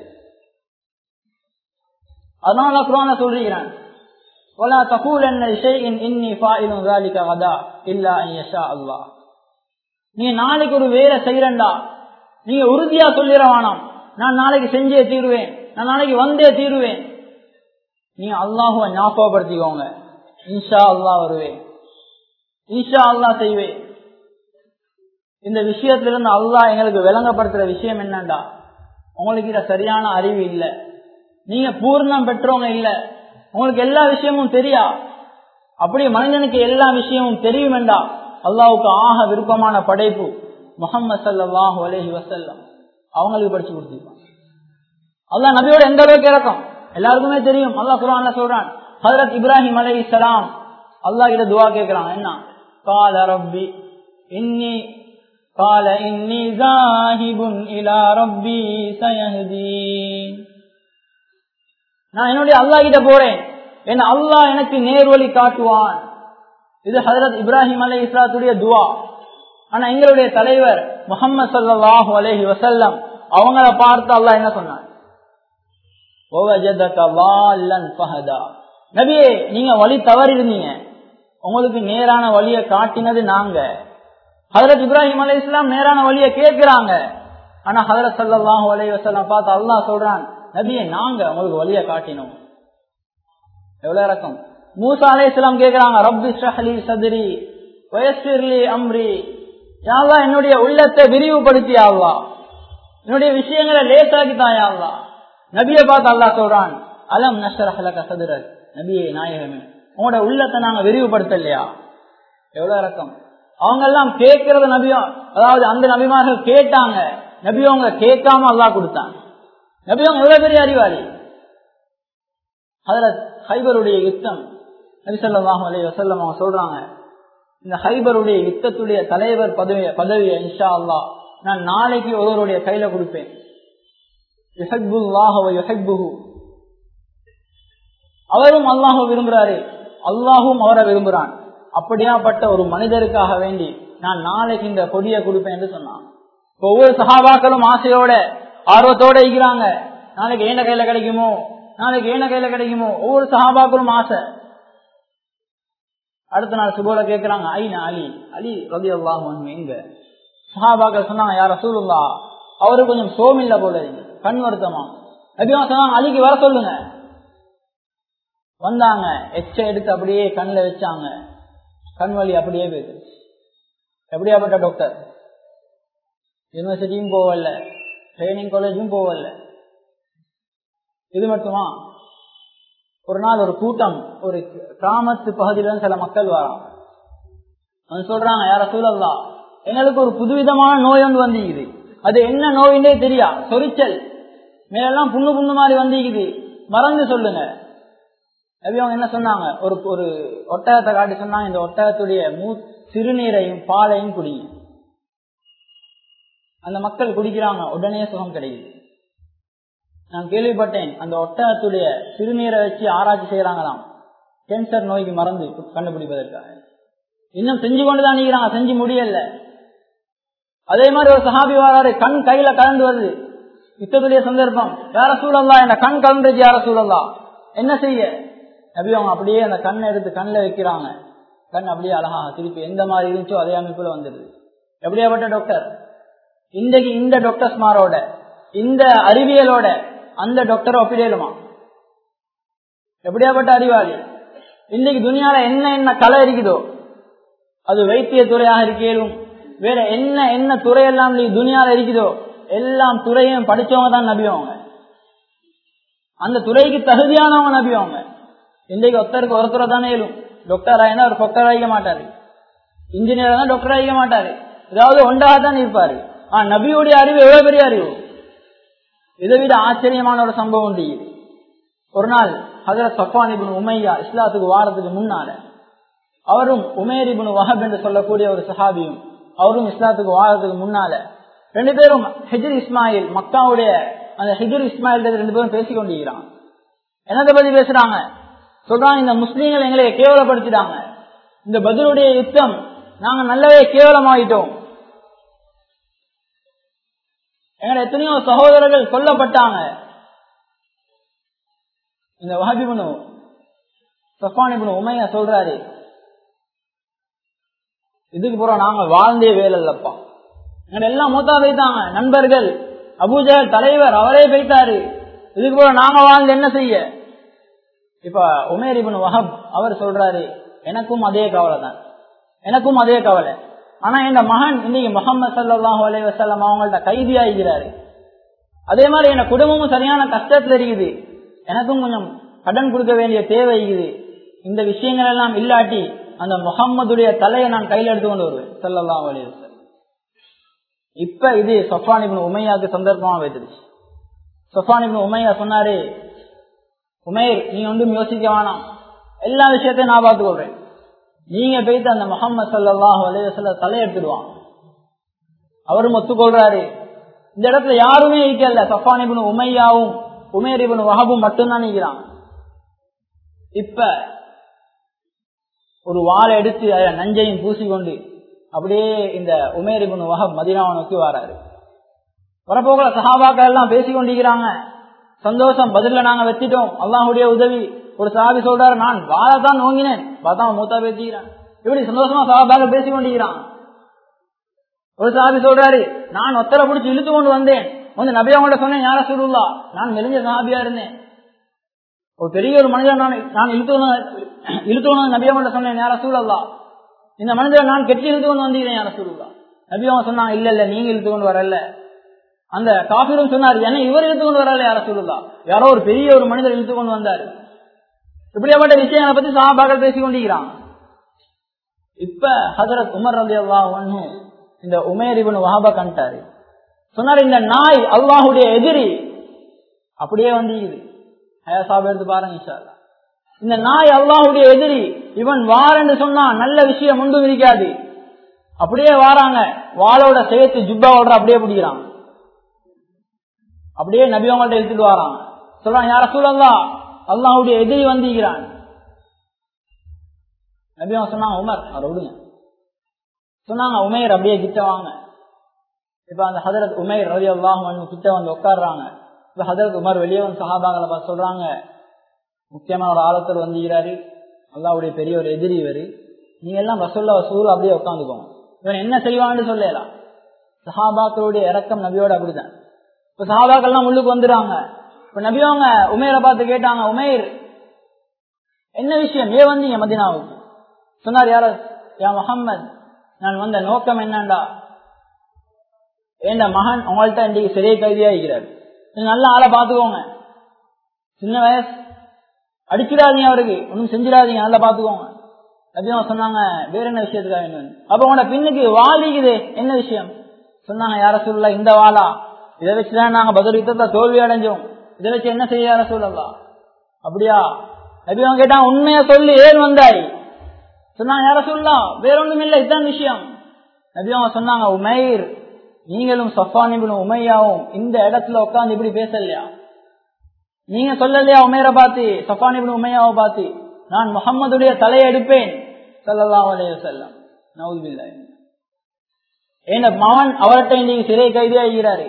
அதனால குர்ஆன்ல சொல்றான், ولا تقولن لشيء اني فاعل ذلك غدا الا ان يشاء الله. நீங்க நாளைக்கு ஒரு வேலை செய்யறண்டா, நீங்க உறுதியா சொல்லிட வேணாம், நான் நாளைக்கு செஞ்சே தீருவேன், நான் நாளைக்கு வந்தே தீருவேன். நீங்க அல்லாஹ்வை ஞாபகப்படுத்திக்கோங்க, இன்ஷா அல்லாஹ் வருவேன், இன்ஷா அல்லாஹ் செய்வேன். இந்த விஷயத்திலிருந்து அல்லாஹ் எங்களுக்கு விளங்கப்படுத்துற விஷயம் என்னண்டா, உங்களுக்கு இத சரியான அறிவு இல்ல, நீங்க பூர்ணம் பெற்றவங்க இல்ல, உங்களுக்கு எல்லா விஷயமும் தெரியா. அப்படி மனிதனுக்கு எல்லா விஷயமும் தெரியும் என்றா அல்லாஹ்வுக்கு ஆக விருப்பமான படைப்பு முஹம்மது ஸல்லல்லாஹு அலைஹி வஸல்லம் அவங்களுக்கு படிச்சு கொடுத்திருப்பான். அல்லாஹ் நபியோட எந்த அளவுக்கு இறக்கம் எல்லாருக்குமே தெரியும். அல்லாஹ் குர்ஆன்ல சொல்றான், ஹஜ்ரத் இப்ராஹிம் அலைஹிஸ்ஸலாம் அல்லாஹ் கிட்ட துஆ கேக்குறாங்க. என்ன? கால ரப்பி இன்னி ஸாஹிபுன் இலா ரப்பி ஸயஹ்தீன். நான் என்னுடைய அல்லாஹ் கிட்ட போறேன், என்ன அல்லாஹ் எனக்கு நேர்வழி காட்டுவான். இது ஹஜ்ரத் இப்ராஹிம் அலைஹிஸ்ஸலாத்துடைய துஆ. ஆனா எங்களுடைய தலைவர் முஹம்மது ஸல்லல்லாஹு அலைஹி வஸல்லம் அவங்கள பார்த்து அல்லாஹ் என்ன சொன்னான்? வவஜதக ضالًا فهدى. நபியே, நீங்க வழி தவறி இருந்தீங்க, உங்களுக்கு நேரான வழியை காட்டினது நாங்க. ஹஜ்ரத் இப்ராஹிம் அலைஹிஸ்ஸலாம் நேரான வழியை கேட்கிறாங்க. ஆனா ஹஜ்ரத் ஸல்லல்லாஹு அலைஹி வஸல்லம் பார்த்து அல்லாஹ் சொல்றான், நபியே நாங்க உங்களுக்கு வழியை காட்டினோம். எவ்வளவு இறக்கம். மூசா அலைஹிஸ்ஸலாம் கேக்குறாங்க, ரப்பி ஷ்ரஹ் லி சத்ரி வயஸ்ஸிர் லி அம்ரி. யா அல்லாஹ் என்னுடைய உள்ளத்தை விரிவுபடுத்தி யா அல்லாஹ், என்னுடைய விஷயங்களை லேசாக்கித்தாயா அல்லாஹ். நபியை பார்த்து அல்லாஹ் சொல்றான், அலம் நஷ்ரஹ் லக சத்ரக், நபியே நாயகமே உங்களோட உள்ளத்தை நாங்க விரிவுபடுத்தலையா? எவ்வளவு ரக்கம். அவங்க எல்லாம் கேட்கறது நபியா, அதாவது அந்த நபிமார்கள் கேட்டாங்க, நபியவங்க கேட்காம அல்லாஹ் கொடுத்தாங்க. நபியவங்க எவ்வளவு பெரிய அறிவாளி. ஹஜ்ரத் ஹைபருடைய யுத்தம், நபி ஸல்லல்லாஹு அலைஹி வஸல்லம் அவங்க சொல்றாங்க, இந்த ஹைபருடைய யுத்தத்துடைய தலைவர் பதவியை இன்ஷா அல்லாஹ் நான் நாளைக்கு ஒருவருடைய கையில கொடுப்பேன். யுஹிப்புல்லாஹ வ யுஹிப்புஹு, அவரும் அல்லாஹ் விரும்புறாரு, அல்லாஹும் அவரை விரும்புறான். அப்படியாப்பட்ட ஒரு மனிதருக்காக வேண்டி நான் நாளைக்கு இந்த கொடியை கொடுப்பேன் என்று சொன்னான். ஒவ்வொரு சஹாபாக்களும் ஆசையோட ஆர்வத்தோட இருக்கிறாங்க, நாளைக்கு ஏன கையில கிடைக்குமோ, நாளைக்கு ஏன கையில கிடைக்குமோ. ஒவ்வொரு சஹாபாக்களும் ஆசை. அடுத்த நாள் சுபோல கேட்கிறாங்க, ஐனா அலி, அலி ரலியல்லாஹு அன்ஹு எங்க? சஹாபாக்கள் சொன்னாங்க, யா ரசூலுல்லாஹ் அவரு கொஞ்சம் சோமில்ல போல இருக்கு, கண் வருத்தமா. நபியா சொன்னாங்க, அலிக்கு வர சொல்லுங்க. வந்தாங்க, எச்ச எடுத்து அப்படியே கண்ணில் வச்சாங்க, கண் வலி அப்படியே போயிடுச்சு. எப்படியாப்பட்ட டாக்டர், யூனிவர்சிட்டியும் போவல, ட்ரைனிங் காலேஜும் போவல. இது மட்டுமா, ஒரு நாள் ஒரு கூட்டம், ஒரு கிராமத்து பகுதியில சில மக்கள் வராங்க. அவங்க சொல்றாங்க, யா ரசூலல்லாஹ் எங்களுக்கு ஒரு புதுவிதமான நோய் ஒன்று வந்திக்குது, அது என்ன நோயின்றே தெரியா, சொரிச்சல், மேலெல்லாம் புண்ணு புண்ணு மாதிரி வந்திக்குது, மறந்து சொல்லுங்க. நபி அவங்க என்ன சொன்னாங்க, ஒரு ஒரு ஒட்டகத்தை காட்டி சொன்னாங்க, இந்த ஒட்டகத்துடைய சிறுநீரையும் பாலையும் குடிங்க. அந்த மக்கள் குடிக்கிறாங்க, உடனே சுகம் கிடைக்குது. நான் கேள்விப்பட்டேன், அந்த ஒட்டகத்துடைய சிறுநீரை வச்சு ஆராய்ச்சி செய்யறாங்களாம், கேன்சர் நோய்க்கு மருந்து கண்டுபிடிப்பதற்காக. இன்னும் செஞ்சு கொண்டுதான் நிற்கிறாங்க, செஞ்சு முடியல. அதே மாதிரி ஒரு சஹாபி வராரு, கண் கையில கலந்து வருது, யுத்தத்துடைய சந்தர்ப்பம். யா ரசூலல்லாஹ் என்ன கண் கலந்துச்சு, யா ரசூலல்லாஹ் என்ன செய்ய? நபி அவங்க அப்படியே அந்த கண்ணை எடுத்து கண்ணில் வைக்கிறாங்க, கண் அப்படியே அழகா திருப்பி எந்த மாதிரி இருந்துச்சோ அதே அமைப்புல வந்துடுது. எப்படியாப்பட்ட டாக்டர். இன்றைக்கு இந்த டாக்டர்ஸ்மாரோட, இந்த அறிவியலோட அந்த டாக்டரை ஒப்பிடலுமா? எப்படியாப்பட்ட அறிவாளி. இன்னைக்கு துனியால என்ன என்ன கலை இருக்குதோ, அது வைத்திய துறையாக இருக்கலும், வேற என்ன என்ன துறையெல்லாம் துனியால இருக்குதோ எல்லாம் துறையும் படிச்சவங்க தான் நபி அவங்க. அந்த துறைக்கு தகுதியானவங்க நபி அவங்க. இன்றைக்கு ஒருத்தருக்கு ஒருத்தரை தானே இயலும். டாக்டர் ஆயினா ஒரு டாக்டர் ஆகிக்க மாட்டாரு, இன்ஜினியர் தான் டாக்டர் ஆகிக்க மாட்டாரு, ஏதாவது ஒன்றாக தான் இருப்பாரு. நபியுடைய அறிவு எவ்வளவு பெரிய அறிவு. இதை விட ஆச்சரியமான ஒரு சம்பவம் உண்டு. ஒரு நாள் ஹஜ்ரத் சஃப்வான் இப்னு உமையா இஸ்லாத்துக்கு வாரத்துக்கு முன்னால, அவரும் உமேர் இப்னு வஹப் என்று சொல்லக்கூடிய ஒரு சஹாபியும் அவரும் இஸ்லாத்துக்கு வாரத்துக்கு முன்னால, ரெண்டு பேரும் ஹிஜ்ர் இஸ்மாயில், மக்காவுடைய அந்த ஹிஜ்ர் இஸ்மாயில் ரெண்டு பேரும் பேசிக்கொண்டிருக்கிறாங்க. என்னத்தை பத்தி பேசுறாங்க? சொல்றாங்க, இந்த முஸ்லீம்கள் எங்களை கேவலப்படுத்திட்டாங்க, இந்த பத்ருடைய யுத்தம் நாங்க நல்லாவே கேவலமாயிட்டோம், எங்களை எத்தனையோ சகோதரர்கள் கொல்லப்பட்டாங்க. இந்த வஹப் இப்னு சஃப்வான் இப்னு உமையா சொல்றாரு, இதுக்கு பிறகு நாங்க வாழ்ந்தே வேலைப்பா, எங்களை எல்லாம் மூத்தா போய்த்தாங்க, நண்பர்கள், அபூஜஹல் தலைவர் அவரே போய்த்தாரு, இதுக்கு பிறகு நாங்க வாழ்ந்து என்ன செய்ய? இப்ப உமேர் இப்னு வஹப் அவர் சொல்றாரு, எனக்கும் அதே கவலை தான், எனக்கும் அதே கவலை. ஆனா என் மகன் இன்னைக்கு முஹம்மது ஸல்லல்லாஹு அலைஹி வஸல்லம் அவங்கள்ட்ட கைதியாகிறாரு, அதே மாதிரி என் குடும்பமும் சரியான கஷ்டத்துல இருக்குது, எனக்கும் கொஞ்சம் கடன் கொடுக்க வேண்டிய தேவை இருக்குது. இந்த விஷயங்கள் எல்லாம் இல்லாட்டி அந்த முஹம்மதுடைய தலையை நான் கையில் எடுத்து கொண்டு வருவேன் ஸல்லல்லாஹு அலைஹி வஸல்லம். இப்ப இது சஃப்வான் இப்னு உமையாவுக்கு சந்தர்ப்பமா வைத்துருச்சு. சஃப்வான் இப்னு உமையா சொன்னாரு, உமைர் நீங்க ஒன்றும் யோசிக்க வேணாம், எல்லா விஷயத்தையும் நான் பார்த்துக்கொள்றேன், நீங்க போயிட்டு அந்த முஹம்மது ஸல்லல்லாஹு அலைஹி வஸல்லம் தலையை எடுத்துடுவாங்க. அவரும் ஒத்துக்கொள்றாரு. இந்த இடத்துல யாருமே இருக்கல, சஃப்வான் இப்னு உமையாவும் உமேர் இப்னு வஹபும் மட்டும்தான் நிற்கிறாங்க. இப்ப ஒரு வாளை எடுத்து அதில் நஞ்சையும் பூசிக்கொண்டு அப்படியே இந்த உமேர் இப்னு வஹப் மதீனாவை நோக்கி வராரு. வரப்போகிற சஹாபாக்கள் எல்லாம் பேசிக்கொண்டிருக்கிறாங்க, சந்தோஷம், பதில நாங்க வெத்திட்டோம், அல்லாஹ்வுடைய உதவி. ஒரு சஹாபி சொல்றாரு, நான் வாழத்தான் நோங்கினேன், பார்த்தா மூத்தா பேசிக்கிறான். இப்படி சந்தோஷமா சஹாபாக்கள் பேசிக்கொண்டிருக்கிறான். ஒரு சஹாபி சொல்றாரு, நான் ஒத்தரை பிடிச்சி இழுத்து கொண்டு வந்தேன், வந்து நபி அவங்கள்ட்ட சொன்னேன், யா ரசூலுல்லாஹ் நான் மெலிஞ்ச சஹாபியா இருந்தேன், ஒரு பெரிய ஒரு மனிதர் நான் இழுத்து நபி அவங்கள்ட்ட சொன்னேன், யா ரசூலுல்லாஹ் இந்த மனிதரை நான் கெட்டி இழுத்து கொண்டு வந்தீங்க யா ரசூலுல்லாஹ். நபி அவங்க சொன்னாங்க, இல்ல இல்ல நீங்க இழுத்து கொண்டு வரல, அந்த காபிரும் சொன்னார், ஏன்னா இவர் இழுத்து கொண்டு வரல யார சொல்லலாம், யாரோ ஒரு பெரிய ஒரு மனிதர் இழுத்து கொண்டு வந்தாரு. இப்படியாப்பட்ட விஷயங்களை பத்தி சஹாபாக்கள் பேசிக் கொண்டிருக்கிறாங்க. இப்ப ஹஜரத் உமர் ரலியல்லாஹு அன்ஹு இந்த உமைர் இப்னு வஹப கண்டாரு. சொன்னார், இந்த நாய் அல்லாஹ்வுடைய எதிரி. அப்படியே வந்து ஹயாசாப் எடுத்து பாருங்க இன்ஷா அல்லாஹ். இந்த நாய் அல்லாஹ்வுடைய எதிரி, இவன் வார் என்று சொன்னா நல்ல விஷயம் ஒன்றும் இருக்காது. அப்படியே வாராங்க, வாளோட சேர்த்து ஜுப்பாவோட அப்படியே பிடிக்கிறாங்க. அப்படியே நபி அவங்கள்ட்ட எடுத்துட்டு வராங்க. சொல்றாங்க, யா ரசூலல்லாஹ், அல்லாஹ்வுடைய எதிரி வந்திருக்கிறான். நபி அவங்க சொன்னாங்க, உமர் அவரை விடுங்க. சொன்னாங்க, உமைர் அப்படியே கிட்ட வாங்க. இப்ப அந்த ஹஜரத் உமைர் ரலியல்லாஹு அன்ஹு கிட்ட வந்து உட்கார்றாங்க. இப்ப ஹஜரத் உமர் வெளியே வந்து சஹாபாக்களை பார்த்து சொல்றாங்க, முக்கியமான ஒரு ஆலோசனை வந்திருக்கிறாரு, அல்லாஹ்வுடைய பெரிய ஒரு எதிரி இவரு, நீங்க எல்லாம் ரசூலுல்லாஹ் வசூல் அப்படியே உட்காந்துக்கோங்க, இவன் என்ன செய்வான்னு சொல்லலாம். சஹாபாக்களுடைய இரக்கம் நபியோட அப்படிதான். இப்ப சஹாபாக்கள் எல்லாம் உள்ளுக்கு வந்துடுறாங்க. இப்ப நபி அவங்க உமைரை பார்த்து கேட்டாங்க, உமைர் என்ன விஷயம், ஏன் வந்தீங்க மதீனாவுக்கு? சொன்னார், யா முஹம்மத், நான் வந்த நோக்கம் என்னண்டா, என் மகன் உங்கள்கிட்ட இன்றைக்கு சிறை கைதியா இருக்கிறார், நல்ல ஆளை பாத்துக்கோங்க, சின்ன வயசு, அடிச்சிடாதீங்க, அவருக்கு ஒன்னும் செஞ்சிடாதீங்க, நல்லா பாத்துக்கோங்க. நபியா சொன்னாங்க, வேற என்ன விஷயத்துக்காக வேணும்? அப்ப உங்களோட பின்னுக்கு வாலிக்குது, என்ன விஷயம்? சொன்னாங்க, யா ரசூலுல்லாஹ், இந்த வாளா, இதை வச்சுதான் நாங்க பத்ர் யுத்தத்துல தோல்வி அடைஞ்சோம், இதை வச்சு என்ன செய்ய யா ரசூலுல்லாஹ்? அப்படியா? நபியா கேட்டாங்க, உண்மையா சொல்லி ஏன் வந்தாய்? சொன்னாங்க, யா ரசூலுல்லாஹ், வேற ஒண்ணும் இல்லை, இதுதான் விஷயம். நபியா சொன்னாங்க, உமைர், நீங்களும் சஃப்வான் இப்னு உமையாவும் இந்த இடத்துல உட்கார்ந்து இப்படி பேசலையா? நீங்க சொல்லலையா உமைரை பார்த்து, சஃப்வான் இப்னு உமையாவை பார்த்து, நான் முஹம்மதுடைய தலையை எடுப்பேன் ஸல்லல்லாஹு அலைஹி வஸல்லம், நஊது பில்லாஹ், என் மகன் அவர்கிட்ட இன்னைக்கு சிறை கைதியா இருக்கிறாரு,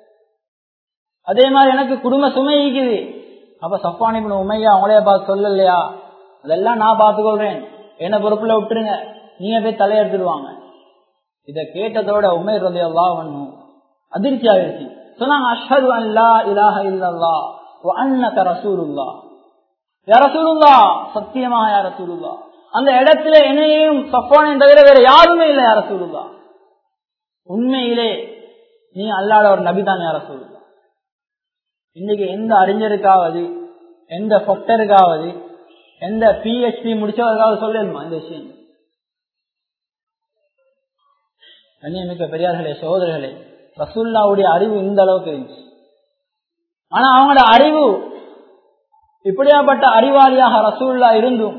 அதே மாதிரி எனக்கு குடும்ப சுமை இருக்குது. அப்ப சஃப்வான் இப்னு உமையா அவங்களைய பார்த்து சொல்லலையா, அதெல்லாம் நான் பார்த்துக்கொள்றேன், என்ன பொறுப்புல விட்டுருங்க, நீங்க போய் தலையை எடுத்துடுவாங்க. இத கேட்டதோட உமைர் ரலியல்லாஹு அன்ஹு அதிர்ச்சி ஆயிடுச்சு. சொன்னாங்க, அஷ்ஹது அன் லா இலாஹ இல்லல்லாஹ் வ அன்னக ரசூலுல்லாஹ், யா ரசூலுல்லாஹ், சத்தியமாக யா ரசூலுல்லாஹ், அந்த இடத்துல என்னையும் சஃப்வானையும் தவிர வேற யாருமே இல்லை யா ரசூலுல்லாஹ், உண்மையிலே நீ அல்லாஹ்வோட ஒரு நபி தான் யா ரசூலுல்லாஹ். இன்னைக்கு எந்த அறிஞருக்காவது, எந்த டாக்டருக்காவது, எந்த PhD முடிச்சவருக்காவது சொல்லணுமா இந்த விஷயம்? கண்ணியமிக்க பெரியார்களே, சகோதரர்களே, ரசூலுல்லாஹ்வுடைய அறிவு இந்த அளவுக்கு இருந்துச்சு. ஆனா அவங்களோட அறிவு, இப்படியாப்பட்ட அறிவாளியாக ரசூலுல்லாஹ் இருந்தும்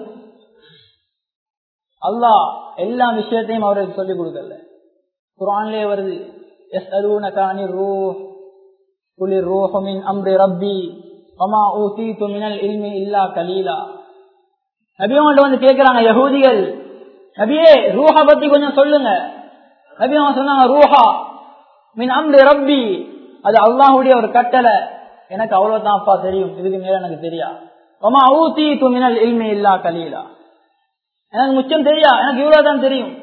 அல்லாஹ் எல்லா விஷயத்தையும் அவருக்கு சொல்லிக் கொடுக்கல. குர்ஆன்லயே வருது, யஸ்அலூனக அனிர் ரூஹ் குலிர் ரூஹு மின் அம்ரி ரப்பி வமா ஊதீது மினல் இல்மி இல்லா கலீலா. நபி அவங்கள்ட்ட வந்து கேட்கிறாங்க யஹூதிகள், நபியே ரூஹ பத்தி கொஞ்சம் சொல்லுங்க. நபி அவங்க சொன்னாங்க, ரூஹா மின் அம்ரி ரப்பி, அது அல்லாஹ்வுடைய ஒரு கட்டளை, எனக்கு அவ்வளவுதான் அப்பா தெரியும், இதுக்கு மேல எனக்கு தெரியா. வமா ஊதீது மினல் இல்மி இல்லா கலீலா, எனக்கு முச்சம் தெரியா, எனக்கு இவ்வளவுதான் தெரியும்.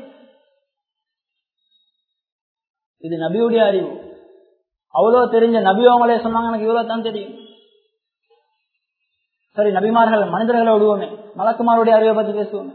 இது நபியுடைய அறிவு. அவ்வளவு தெரிஞ்ச நபி அவங்களே சொன்னாங்க, எனக்கு இவ்வளவு தான் தெரியும். சரி, நபிமார்கள் மனிதர்களை விடுவோமே, மலக்குமாருடைய அறிவை பத்தி பேசுவோமே.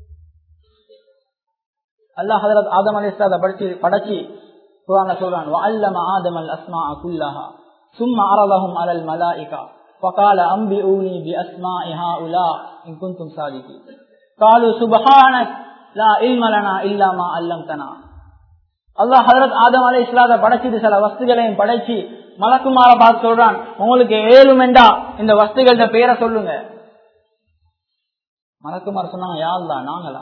அல்லாஹ் ஹஜரத் ஆதம் அலைஹிஸ்ஸலாத்தை படைச்சி குர்ஆன்ல சொல்றான், வஅல்லம ஆதமல் அஸ்மாஅ குல்லஹா சும்ம அரலஹும் அலல் மலாயிகா ஃபகால அம்பிஊனி பிஅஸ்மாஇ ஹாஉலா இன் குன்தும் சாதிகீன் காலு சுப்ஹானக் லா இல்ம லனா இல்லா மா அல்லம்தனா. அல்லாஹ் ஹஜரத் ஆதம் அலைஹிஸ்ஸலாத்தை படைச்சிட்டு சில வஸ்துகளையும் படைச்சி மலக்குமார பார்த்து சொல்றான், உங்களுக்கு ஏழுமெண்டா இந்த வஸ்துகளோட பேரை சொல்லுங்க. மலக்குமார் சொன்னாங்க, யா அல்லாஹ், நாங்களா?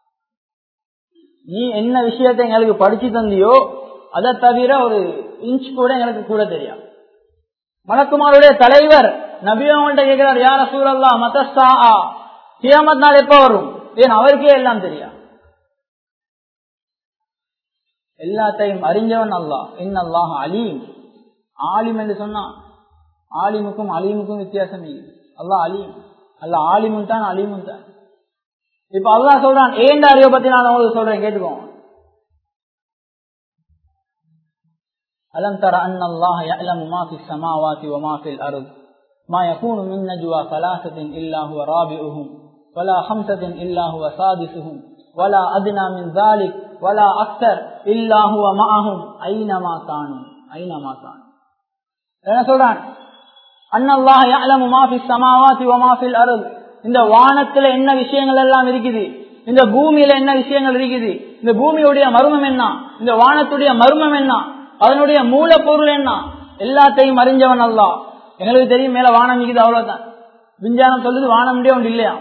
நீ என்ன விஷயத்தை எங்களுக்கு படிச்சு தந்தியோ அதை தவிர ஒரு இன்ச் கூட எங்களுக்கு கூட தெரியும். மலக்குமாருடைய தலைவர் நபி அவங்கள்ட்ட கேட்கிறார், யா ரசூலல்லாஹ் மத்தஸ்ஸாஅ, கியாமத் நாள் எப்ப வரும்? ஏன் அவருக்கே எல்லாம் தெரியும். எல்லாத்தையும் அறிஞ்சவன் அல்லாஹ். இன்னல்லாஹ் அலீம், ஆலிம் என்று சொன்னா ஆலிமுக்கும் அலீமுக்கும் வித்தியாசம் இல்லை. அல்லாஹ் அலீம், அல்லாஹ் ஆலிமும் தான் அலீமும் தான். இப்ப அல்லாஹ் சொல்றான், ஏண்ட அறிவை பத்தி நான் உங்களுக்கு சொல்றேன், கேட்டுக்கோங்க. அலம் தர அன்னல்லாஹ யஅலமு மா ஃபிஸ் ஸமாவாதி வ மா ஃபில் அர்த் மா யகூனு மின் நஜ்வா ஸலாஸத்தின் இல்லா ஹுவ ராபிஉஹும் வலா ஹம்ஸத்தின் இல்லா ஹுவ சாதிஸுஹும் வலா அத்னா மின் ذلك வலா அக்ஸர் இல்லா ஹுவ மஅஹும் ஐனமா கானு. என்ன சொல்றான்? அன்னல்லாஹ் யஅலமு மா ஃபிஸ் ஸமாவாதி வ மா ஃபில் அர்த். இந்த வானத்துல என்ன விஷயங்கள் எல்லாம் இருக்குது, இந்த பூமியில என்ன விஷயங்கள் இருக்குது, இந்த பூமியுடைய மர்மம் என்ன, இந்த வானத்துடைய மர்மம் என்ன, அதனுடைய மூலப்பொருள் என்ன, எல்லாத்தையும் அறிஞ்சவன் அல்லாஹ். எங்களுக்கு தெரியும் மேல வானம் இருக்குது, அவ்வளவுதான். விஞ்ஞானம் சொல்லுது வானம் ஒன்று இல்லையா,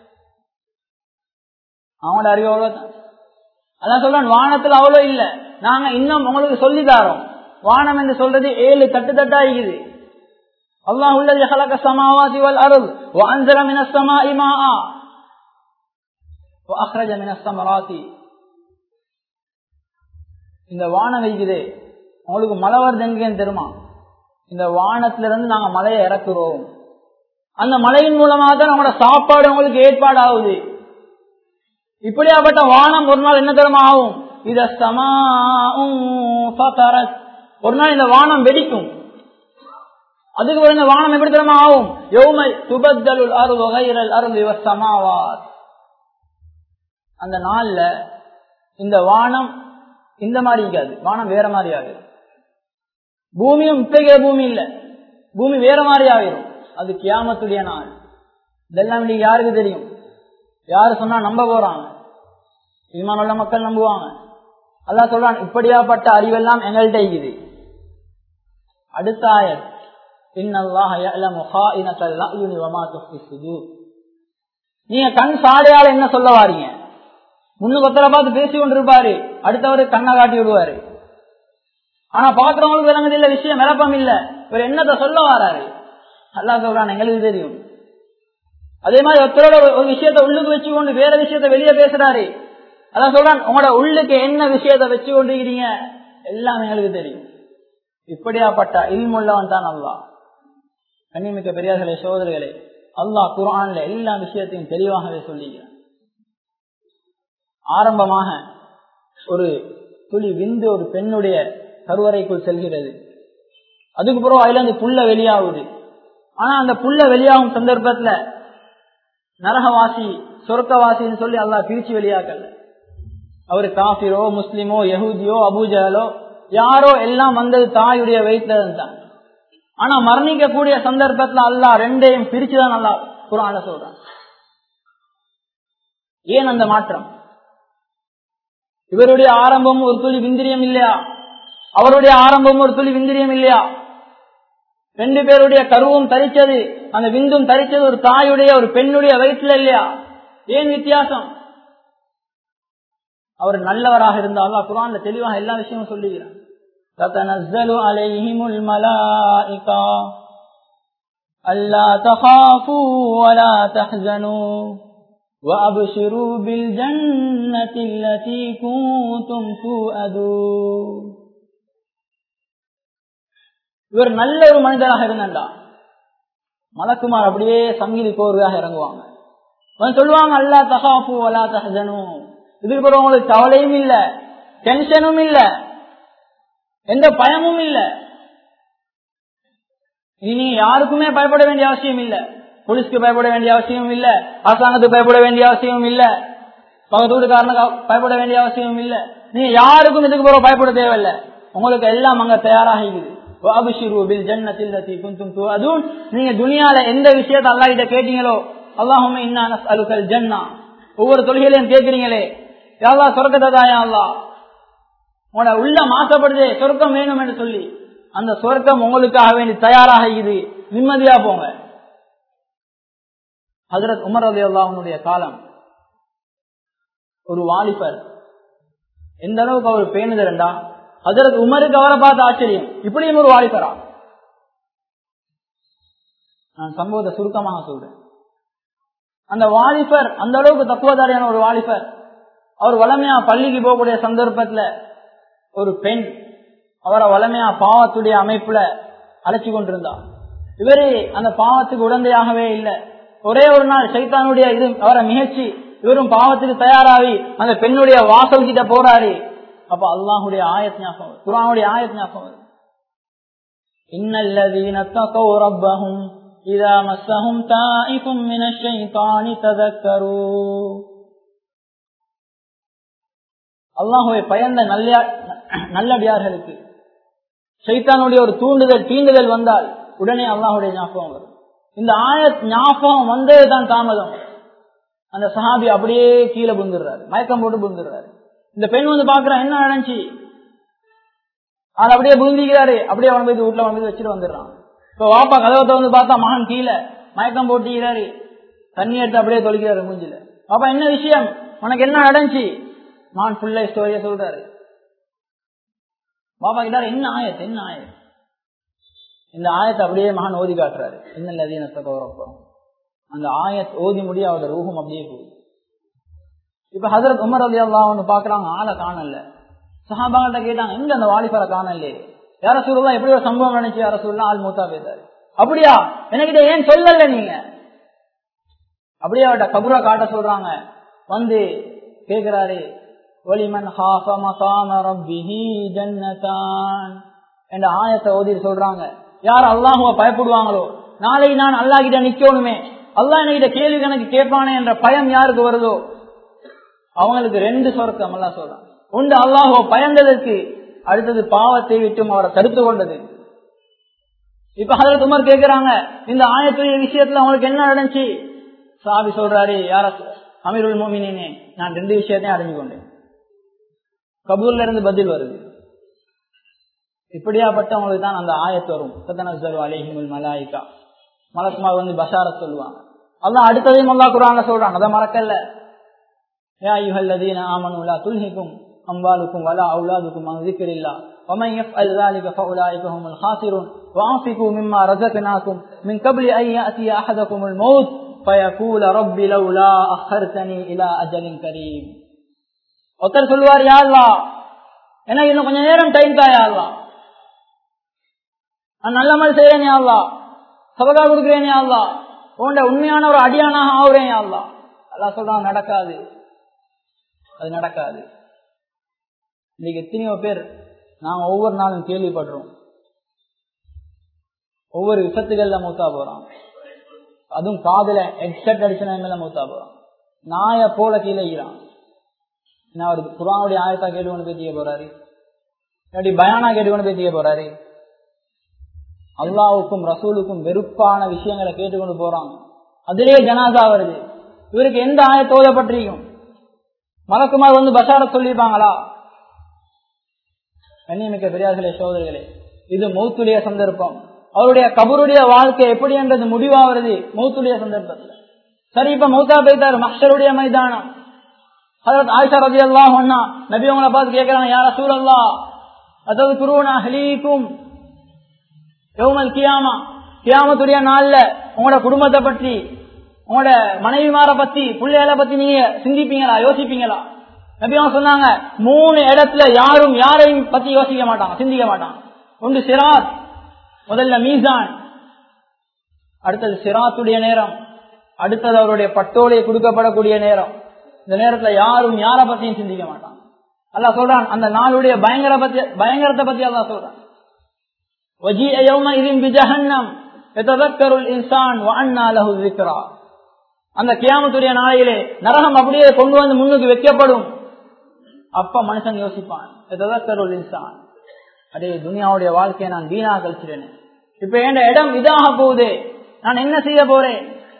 அவங்களோட அறிவு அவ்வளவுதான். அதான் சொல்றான் வானத்துல அவ்வளவு இல்ல, நாங்க இன்னும் உங்களுக்கு சொல்லிதாரோம். வானம் என்று சொல்றது 7 தட்டு இருக்குது. அல்லாஹ் உள்ளதி ஹலக ஸமாவாதி வல் அர்த் வ அன்ஸல மினஸ் ஸமாஇ மாஆ வ அக்ரஜ மினஸ் ஸமராத்தி. இந்த வானம் இருக்குது, உங்களுக்கு மழை வருது எங்கன்னு தெரியுமா? இந்த வானத்துல இருந்து நாங்க மழையை இறக்குறோம். அந்த மழையின் மூலமாக தான் நம்மளோட சாப்பாடு உங்களுக்கு ஏற்பாடு ஆகுது. இப்படியாப்பட்ட வானம் ஒரு நாள் என்ன தெரியுமா ஆகும்? இத ஒரு நாள் இந்த வானம் வெடிக்கும். அதுக்கு ஒரு இந்த வானம் எப்படி தெரியுமா ஆகும்? யௌமை துபத்தலுல் அர்து கைரல் அர்தி வஸ்ஸமாவாத். அந்த நாள்ல இந்த வானம் இந்த மாதிரி இருக்காது, வானம் வேற மாதிரி ஆகும். பூமியும் இத்தகைய பூமி இல்ல, பூமி வேற மாதிரி ஆகிரும். அது கியாமத்துடைய நாள். இதெல்லாம் இன்னைக்கு யாருக்கு தெரியும்? யாரு சொன்னா நம்ப போறாங்க? ஈமான் உள்ள மக்கள் நம்புவாங்க. அல்லாஹ் சொல்றான் இப்படியாப்பட்ட அறிவெல்லாம் எங்கள்கிட்ட இருக்குது. அடுத்த ஆயத், இன்னல்லாஹ யஅலமு ஹாயினத்தல் அயுனி வமா துஃபி ஸுதூர். நீங்க கண் சாடையால என்ன சொல்ல வாரீங்க? முன்னுக்கு ஒருத்தரை பார்த்து பேசி கொண்டிருப்பாரு, அடுத்தவரு கண்ணை காட்டி விடுவாரு. ஆனா பாக்குறவங்களுக்கு விளங்குது இல்ல, விஷயம் விளப்பம் இல்ல, இவர் என்னத்தை சொல்ல வாராரு? அல்லாஹ் சொல்றான் எங்களுக்கு தெரியும். அதே மாதிரி ஒருத்தரோட ஒரு விஷயத்த உள்ளுக்கு வச்சு கொண்டு வேற விஷயத்த வெளியே பேசுறாரு. அதான் சொல்றான் உங்களோட உள்ளுக்கு என்ன விஷயத்த வச்சு கொண்டிருக்கிறீங்க எல்லாம் எங்களுக்கு தெரியும். இப்படியாப்பட்ட இல்முள்ளவன் தான் அல்லாஹ். கண்ணியமிக்க பெரியார்களே, சகோதரர்களே, அல்லாஹ் குர்ஆன்ல எல்லா விஷயத்தையும் தெளிவாகவே சொல்லுகிறான். ஆரம்பமாக ஒரு துளி விந்து ஒரு பெண்ணுடைய கருவறைக்குள் செல்கிறது. அதுக்கு பிறகு அதுல இருந்து புல்ல வெளியாகுது. ஆனா அந்த புல்ல வெளியாகும் சந்தர்ப்பத்துல நரகவாசி சொர்க்கவாசின்னு சொல்லி அல்லாஹ் பிரிச்சு வெளியாக்கல. அவரு காஃபிரோ முஸ்லிமோ யஹூதியோ அபூஜஹலோ யாரோ எல்லாம் வந்தது தாயுடைய வயிற்றுல இருந்தாங்க. ஆனா மரணிக்க கூடிய சந்தர்ப்பத்துல அல்லாஹ் ரெண்டையும் பிரிச்சுதான் அல்லாஹ் குர்ஆன்ல சொல்றான். ஏன் அந்த மாற்றம்? இவருடைய ஆரம்பம் ஒரு துளி விந்திரியம் இல்லையா? அவருடைய ஆரம்பம் ஒரு துளி விந்திரியம் இல்லையா? 2 பேருடைய கருவும் தரிச்சது, அந்த விந்தும் தரிச்சது ஒரு தாயுடைய ஒரு பெண்ணுடைய வயிற்றுல இல்லையா? ஏன் வித்தியாசம்? அவர் நல்லவராக இருந்தால் அல்லாஹ் குர்ஆன்ல தெளிவாக எல்லா விஷயமும் சொல்லுகிறார். ததனஸ்ஸலு அலைஹிமுல் மலாயிகா அல்லா தகாஃபு வலா தஹ்ஸனு வஅப்ஷிரு பில் ஜன்னத்தி அல்லதி குன்தும் துஅதூன். இவர் நல்ல ஒரு மனிதராக இருந்தா மலக்குமார் அப்படியே சங்கிலி கோர்வையாக இறங்குவாங்க. சொல்லுவாங்க அல்லா தகாஃபு வலா தஹ்ஸனு. இதுக்கு பிறகு உங்களுக்கு கவலையும் இல்ல, டென்ஷனும் இல்ல, எந்த பயமும் இல்ல. இனி யாருக்குமே பயப்பட வேண்டிய அவசியம் இல்ல. போலீஸ்க்கு பயப்பட வேண்டிய அவசியம் இல்ல, அரசாங்கத்துக்கு பயப்பட வேண்டிய அவசியம் இல்ல, பக்கத்து வீட்டுக்காரனுக்கு பயப்பட வேண்டிய அவசியம் இல்ல. நீங்க யாருக்கும் இதுக்கு பிறகு பயப்பட தேவையில்லை. உங்களுக்கு எல்லாம் அங்க தயாராகிக்குது. நீங்க துனியால எந்த விஷயத்தை அல்லாஹ் கிட்ட கேட்டீங்களோ, அல்லாஹும்ம இன்னா நஸ்அலுகல் ஜன்னா, ஒவ்வொரு தொழுகையிலையும் கேட்கிறீங்களே, யா அல்லாஹ் சொர்க்கத்தை தாயா அல்லாஹ், உங்களோட உள்ள மாசப்படுதே சொர்க்கம் வேணும் என்று சொல்லி, அந்த சொர்க்கம் உங்களுக்காக வேண்டி தயாராகிக்குது. நிம்மதியா போங்க. ஹஜ்ரத் உமர் ரலியல்லாஹு அன்ஹுடைய காலம், ஒரு வாலிபர் எந்த அளவுக்கு அவர் பேணுதல்டா, ஹஜ்ரத் உமருக்கு அவரை பார்த்து ஆச்சரியம், இப்படியும் ஒரு வாலிபரா? நான் சம்பவத்தை சுருக்கமாக சொல்றேன். அந்த வாலிபர் அந்த அளவுக்கு தக்குவதாரியான ஒரு வாலிபர். அவர் வளமையா பள்ளிக்கு போகக்கூடிய சந்தர்ப்பத்துல ஒரு பெண் அவரை வளமையா பாவத்துடைய அமைப்புல அழைச்சி கொண்டிருந்தார். இவரு அந்த பாவத்துக்கு உடந்தையாகவே இல்லை. ஒரே ஒரு நாள் சைத்தானுடைய இது அவரை முயற்சி, இவரும் பாவத்துக்கு தயாராகி அந்த பெண்ணுடைய வாசல் கிட்ட போறாரு. அப்ப அல்லாஹுடைய ஆயத் ஞாபகம், குர்ஆனுடைய ஆயத் ஞாபகம். இன்னல்லதீன தகவ் ரப்பஹும் இதா மஸ்ஸஹும் தாயிஃபும் மினஷ் ஷைத்தானி ததக்கரு. அல்லாஹ்வை பயந்த நல்லடியார்களுக்கு ஷைத்தானுடைய ஒரு தீண்டுதல் வந்தால் உடனே அல்லாஹ்வுடைய ஞாபகம் வரும். இந்த ஆயத் ஞாபகம் வந்தது தான் தாமதம். அந்த சஹாபி அப்படியே கீழே புந்துடுறாரு, மயக்கம் போட்டு புந்துடுறாரு. இந்த பெண் வந்து பாக்குறா, என்ன நடந்துச்சு? அது அப்படியே புந்திக்கிறாரு, அப்படியே அவன் போய் வீட்டுல வந்து வச்சுட்டு வந்துடுறான். இப்ப வாப்பா கதவத்தை வந்து பார்த்தா மகன் கீழே மயக்கம் போட்டுக்கிறாரு, தண்ணி எடுத்து அப்படியே தொலைக்கிறாரு மூஞ்சில. பாப்பா என்ன விஷயம், உனக்கு என்ன நடந்துச்சு? மகன் ஃபுல்லா ஸ்டோரியா சொல்றாரு. பாப்பா கிட்டாரு, என்ன ஆயத் என்ன ஆயத்? இந்த ஆயத்தை அப்படியே மகன் ஓதி காட்டுறாரு. இன்னல்லதீன தகவரப்போ அந்த ஆயத் ஓதி முடிய அவரோட ரூஹம் அப்படியே போகுது. இப்ப ஹஜரத் உமர் ரலியல்லாஹு அன்ஹு பாக்குறாங்க, ஆளை காணல. சஹாபாகிட்ட கேட்டாங்க, எங்க அந்த வாலிபரை காணலே? யார சூழலாம் எப்படி ஒரு சம்பவம் நினைச்சு யார சூழலாம் ஆள் மூத்தா பேசாரு. அப்படியா, எனக்கிட்ட ஏன் சொல்லல நீங்க? அப்படியே அவர்கிட்ட கபுரா காட்ட சொல்றாங்க. வந்து கேக்குறாரு, வலிமன் ஹாஃப மகாம ரப்பிஹி ஜன்னதான் என்ற ஆயத்தை ஓதி சொல்றாங்க. யார் அல்லாஹ்வை பயப்படுவாங்களோ, நாளை நான் அல்லாஹ் கிட்ட நிக்கணுமே, அல்லாஹ் என்கிட்ட கேள்வி கணக்கு கேட்பானே என்ற பயம் யாருக்கு வருதோ அவங்களுக்கு 2 சொர்க்கம் அல்லாஹ் சொல்றான். ஒன்று அல்லாஹ்வை பயந்ததற்கு, அடுத்தது பாவத்தை விட்டும் அவரை தடுத்து கொண்டது. இப்ப ஹஜரத் உமர் கேக்குறாங்க, இந்த ஆயத்துடைய விஷயத்துல அவங்களுக்கு என்ன நடந்துச்சு? சாபி சொல்றாரு, யார அமீருல் மோமினே, நான் 2 விஷயத்தையும் அடைஞ்சு கொண்டேன். கபூர்ல இருந்து பதில் வருது. இப்படியாப்பட்டவங்களுக்கு தான் அந்த ஆயத்து வரும். ததனஸ்ஸலு அலைஹிமுல் மலாயிகா, மலக்குமார் வந்து பஷாரத் சொல்லுவாங்க. அல்லாஹ் அடுத்ததையும் அல்லாஹ் குர்ஆன்ல சொல்றான், அத மறக்கல. யா அய்யுஹல்லதீன ஆமனூ லா துல்ஹிகும் அம்வாலுக்கும் வலா அவுலாதுக்கும் அன் ஸிக்ரில்லாஹ் வமன் யஃஅல் ஸாலிக ஃபஉலாயிக ஹுமுல் ஹாஸிரூன் வஅன்ஃபிகூ மிம்மா ரஸக்னாகும் மின் கப்லி அன் யஅதிய அஹதகுமுல் மௌத் ஃபயகூல ரப்பி லவ்லா அஹர்தனி இலா அஜலின் கரீம். ஒருத்தர் சொல்லுவார், யா அல்லாஹ் எனக்கு இன்னும் கொஞ்ச நேரம் டைம் தா, யா அல்லாஹ் நான் நல்ல மாதிரி செய்யறேன், யா அல்லாஹ் சபதா கொடுக்கிறேன், யா அல்லாஹ் உன்ட உண்மையான ஒரு அடியானாக ஆகுறேன், யா அல்லாஹ். அல்லாஹ் சொல்றான், நடக்காது, அது நடக்காது. இன்னைக்கு எத்தனையோ பேர் நாங்க ஒவ்வொரு நாளும் கேள்விப்படுறோம், ஒவ்வொரு விபத்துகள்ல மூத்தா போறான். அதுவும் காதுல ஹெட்செட் அடிச்சன மேல மூத்தா போறான். நாய போல கீழே ஈரான். நான் ஒரு குர்ஆனுடைய ஆயத்தா கேட்டுக்கொண்டு பேசிக்க போறாரு, இல்லாட்டி பயானா கேட்டுக்கொண்டு பேசிக்க போறாரு. அல்லாஹ்வுக்கும் ரசூலுக்கும் வெறுப்பான விஷயங்களை கேட்டுக்கொண்டு போறாங்க. அதிலே ஜனாசா வருது. இவருக்கு எந்த ஆயத் ஓதப்பட்டிருக்கும்? மலக்குமார் வந்து பஷாரத் சொல்லியிருப்பாங்களா? கண்ணியமிக்க பெரியார்களே, சோதரிகளே, இது மௌத்துடைய சந்தர்ப்பம். அவருடைய கபருடைய வாழ்க்கை எப்படி என்றது முடிவாகிறது மௌத்துடைய சந்தர்ப்பத்தில். சரி, இப்ப மௌத்தா போய்த்தாரு, மஹ்ஷருடைய மைதானம். ஹஜரத் ஆயிஷா ரலியல்லாஹு அன்ஹா நபி அவங்களை பார்த்து கேட்கிறாங்க, யா ரசூலல்லாஹ் அததுகுரூன அஹ்லீக்கும் யௌமல் கியாமா, கியாமத்துடைய நாள்ல உங்களோட குடும்பத்தை பற்றி, உங்களோட மனைவிமார பத்தி, பிள்ளைகளை பத்தி நீங்க சிந்திப்பீங்களா, யோசிப்பீங்களா? நபி அவங்க சொன்னாங்க, 3 இடத்துல யாரும் யாரையும் பத்தி யோசிக்க மாட்டாங்க, சிந்திக்க மாட்டாங்க. ஒன்று சிராத், முதல்ல மீசான், அடுத்தது சிராத்துடைய நேரம், அடுத்தது அவருடைய பட்டோலை கொடுக்கப்படக்கூடிய நேரம். இந்த நேரத்துல யாரும் யார பத்தியும் சிந்திக்க மாட்டாங்க. அல்லாஹ் சொல்றான், அந்த நாளுடைய பயங்கரத்தை பத்தி அல்லாஹ் சொல்றான். وَجِيءَ يَوْمَئِذٍ بِجَهَنَّمَ يَتَذَكَّرُ الْإِنسَانُ وَأَنَّى لَهُ الذِّكْرَى. அந்த கியாமத்துடைய நாளிலே நரகம் அப்படியே கொண்டு வந்து முன்னுக்கு வைக்கப்படும். அப்ப மனுஷன் யோசிப்பான், يَتَذَكَّرُ الْإِنسَانُ, அடே துனியாவுடைய வாழ்க்கையை நான் வீணா கழிச்சிட்டேன், இப்ப என் இடம் இதாக போகுது, நான் என்ன செய்ய போறேன்?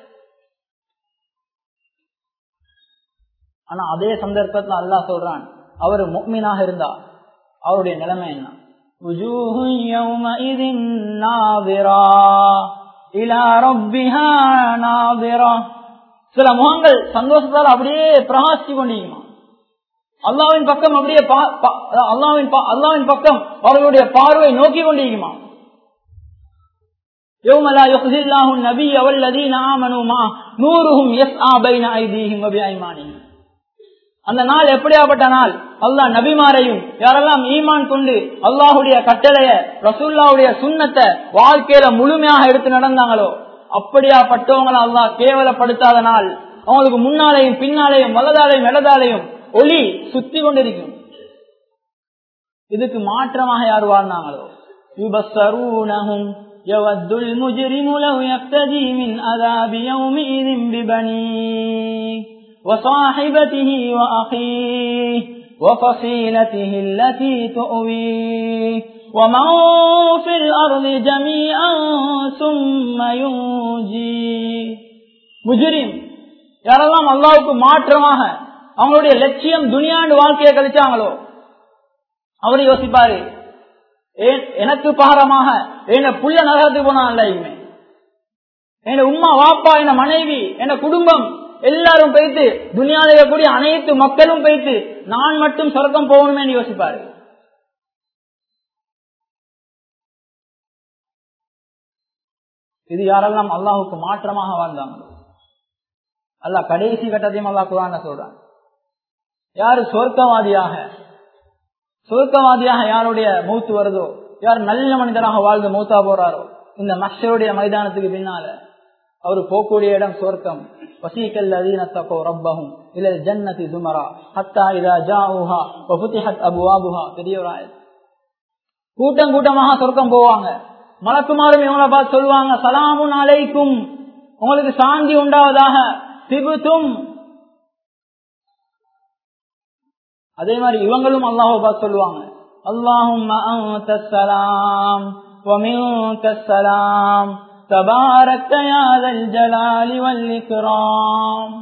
ஆனா அதே சந்தர்ப்பத்தில் அல்லாஹ் சொல்றான், அவர் முஃமினாக இருந்தா அவருடைய நிலைமை என்ன? وجوه يومئذ ناظرة إلى ربها ناظرة. சில முகங்கள் சந்தோஷத்தால் அப்படியே பிரகாசிச்சு கொண்டிருக்குமா, அல்லாஹ்வின் பக்கம் அப்படியே அல்லாஹ்வின் பக்கம் அவர்களுடைய பார்வை நோக்கி கொண்டிருக்குமா. يوم لا يخزي الله النبي والذين آمنوا معه نورهم يسعى بين أيديهم وبأيمانهم. அந்த நாள் எப்படியாப்பட்ட நாள்? அல்லாஹ் நபிமாரையும் யாரெல்லாம் ஈமான் கொண்டு அல்லாஹுடைய கட்டளைய, ரசூலுல்லாஹ்வுடைய சுன்னத்தை வாழ்க்கையில முழுமையாக எடுத்து நடந்தாங்களோ அப்படியாப்பட்டவங்களை அல்லாஹ் கேவலப்படுத்தாத நாள். அவங்களுக்கு முன்னாலேயும் பின்னாலேயும் வலதாலையும் இடதாலையும் ஒளி சுத்தி கொண்டிருக்கும். இதுக்கு மாற்றமாக யார் வாழ்ந்தாங்களோ, யுபஸ்ஸரூனஹும் யவத்துல் முஜ்ரிமு லவ் யக்ததி மின் அஸாபி யௌமிஇذٍ பிபனீஹ் وصاحبته وأخيه وفصيلته التي تؤويه وَمَن فِي الْأَرْضِ جَمِيعًا ثُمَّ يُنْجِي. முஜ்ரிம் யாரெல்லாம் அல்லாஹ்வுக்கு மாற்றமாக அவங்களுடைய லட்சியம் துனியாண்டு வாழ்க்கையை கழிச்சாங்களோ அவர் யோசிப்பாரு, எனக்கு பாரமாக என்ன புள்ள நரகத்துக்கு போனா அல்ல, என் உம்மா வாப்பா என் மனைவி என் குடும்பம் எல்லாரும் போயிட்டு துனியாவில் இருக்கக்கூடிய அனைத்து மக்களும் போயிட்டு நான் மட்டும் சொர்க்கம் போகணுமே யோசிப்பாரு. இது யாரெல்லாம் அல்லாஹுக்கு மாற்றமாக வாழ்ந்தாங்களோ அல்லாஹ் கடைசி கட்டத்தையும் அல்லாஹ் குர்ஆன்ல சொல்றான். யாரு சொர்க்கவாதியாக யாருடைய மௌத்து வருதோ, யார் நல்ல மனிதனாக வாழ்ந்து மௌத்தா போறாரோ, இந்த மஹ்ஷருடைய மைதானத்துக்கு பின்னால அவர் போகக்கூடிய இடம் சொர்க்கம். வஸீகல் லதீன தகவ் ரப்பஹும் இலல் ஜன்னதி ஸுமரா ஹத்தா இதா ஜாஊஹா வஃபுதிஹத் அப்வாபுஹா. பெரிய ஒரு ஆயத். கூட்டம் கூட்டமாக சொர்க்கம் போவாங்க. மலக்குமாரும் இவங்களை பார்த்து சொல்லுவாங்க, சலாமுன் அலைக்கும், உங்களுக்கு சாந்தி உண்டாவதாக, திபுதும். அதே மாதிரி இவங்களும் அல்லாஹ்வை பார்த்து சொல்லுவாங்க, அல்லாஹும்ம அன்தஸ் ஸலாம் வ மின்கஸ் ஸலாம் தபாரக்த யா ஸல் ஜலாலி வல் இக்ராம்.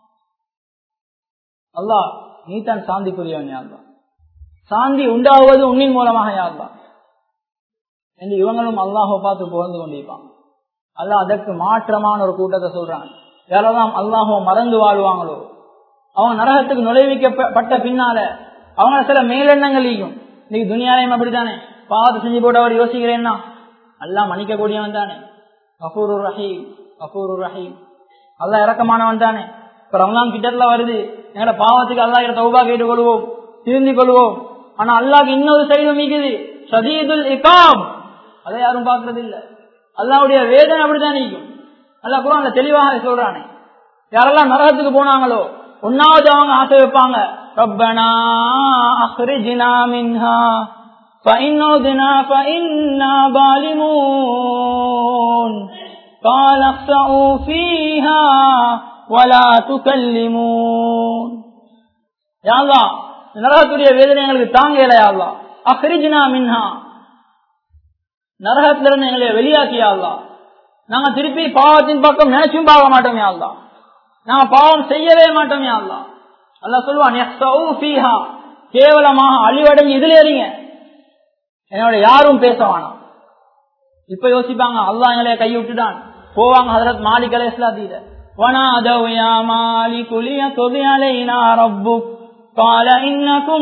அல்லாஹ் நீ தான் சாந்திக்குரியவன் யா அல்லாஹ், சாந்தி உண்டாவது உன்னின் மூலமாக யா அல்லாஹ் என்று இவங்களும் அல்லாஹ்வை பார்த்து புகழ்ந்து கொண்டிருப்பாங்க. அல்லாஹ் அதற்கு மாற்றமான ஒரு கூட்டத்தை சொல்றாங்க. யாரெல்லாம் அல்லாஹ்வை மறந்து வாழ்வாங்களோ அவங்க நரகத்துக்கு நுழைவிக்கப்பட்ட பின்னால அவங்க சில மேலெண்ணங்களையும், இன்னைக்கு துனியாலையும் அப்படித்தானே, பாவத்தை செஞ்சு போட்டு அவர் யோசிக்கிறேன்னா அல்லாஹ் மன்னிக்க கூடியவன் தானே, கஃபூருர் ரஹீம், கஃபூருர் ரஹீம், அல்லாஹ் இரக்கமானவன் தானே. இப்ப ரமலான் கிட்டத்துல வருது, எங்களோட பாவத்துக்கு அல்லாஹ் தௌபா கேட்டுக் கொள்வோம், திருந்திக் கொள்வோம். ஆனா அல்லாஹ்க்கு இன்னொரு சைடு மீக்குது, ஷதீதுல் இகாப். அதை யாரும் பாக்குறது இல்ல. அல்லாஹ்வுடைய வேதனை அப்படித்தான் நீக்கும். அல்லாஹ் குர்ஆன்ல தெளிவாக சொல்றானே, யாரெல்லாம் நரகத்துக்கு போனாங்களோ ஒன்னாவது அவங்க ஆசை வைப்பாங்க, ரப்பனா அக்ரிஜ்னா மின்ஹா ஃபஇன் உத்னா ஃபஇன்னா ஸாலிமூன் قال اخسئوا فيها ولا تكلمون. யா அல்லாஹ் நரகத்துடைய வேதனை எங்களுக்கு தாங்கல, யா அல்லாஹ் அக்ரிஜ்னா மின்ஹா, நரகத்திலிருந்து எங்களை வெளியாக்கியா அல்லாஹ், நாங்க திருப்பி பாவத்தின் பக்கம் நினைச்சும் பார்க்க மாட்டோம் யா அல்லாஹ், நாங்க பாவம் செய்யவே மாட்டோம் யா அல்லாஹ். அல்லாஹ் சொல்வான், யஸ்ஸவு ஃபீஹா, கேவலமாக அழிவடைஞ்சு இதுல ஏறீங்க, என்னோட யாரும் பேச வேணாம். இப்ப யோசிப்பாங்க அல்லாஹ் எங்களை கை விட்டுட்டான், போவாங்க ஹஜ்ரத் மாலிக் அலைஹிஸ்ஸலாத்திட, வனாதவ் யா மாலிக் லியக்தி அலைனா ரப்புக் قال إنكم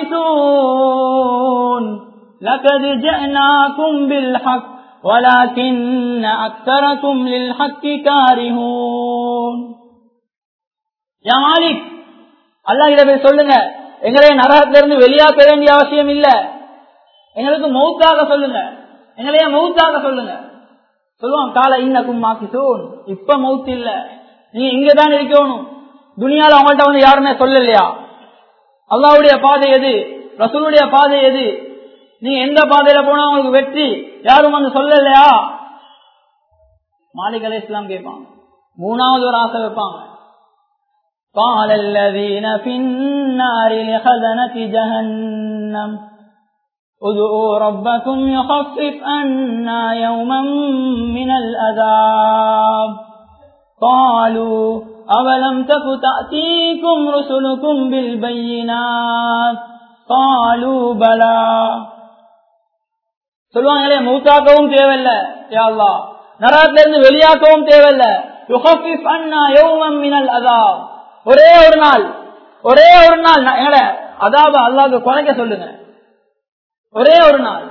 ماكثون لقد جئناكم بالحق ولكن أكثركم للحق كارهون. யா மாலிக், அல்லாஹ் கிட்ட போய் சொல்லுங்க, எங்களை நரகத்திலிருந்து வெளியாக்க வேண்டிய அவசியம் இல்ல, எங்களுக்கு மௌத்தாக சொல்லுங்க, எங்களையே மௌத்தாக சொல்லுங்க. சொல்லுவான், கால இன்னக்கும் மாக்கிசூன், இப்ப மௌத் இல்ல, நீங்க இங்கதான் இருக்கணும். துனியால அவங்கள்ட்ட வந்து யாருமே சொல்லலையா அல்லாஹ்வுடைய பாதை எது, ரசூலுடைய பாதை எது, நீங்க எந்த பாதையில போனா உங்களுக்கு வெற்றி, யாரும் வந்து சொல்லலையா? மாலிக் அலைஹிஸ்ஸலாம் கேட்பாங்க. மூணாவது ஒரு ஆசை வைப்பாங்க, قال الذين في النار لخزنة جهنم ادعوا ربكم يخفف عنا يوما من العذاب قالوا أولم تك تأتيكم رسلكم بالبينات قالوا بلى. சொல்லுவாங்களே, மௌத்தாக்கவும் தேவையில்ல யா அல்லாஹ், நரகத்திலிருந்து வெளியாக்கவும் தேவையில்ல, யுகஃபிஃப் அன்னா யௌமன் மினல் அஸாப், ஒரே ஒரு நாள் எங்களை அதாப அல்லாஹ்க்கு குறைக்க சொல்லுங்க, ஒரே ஒரு நாள்.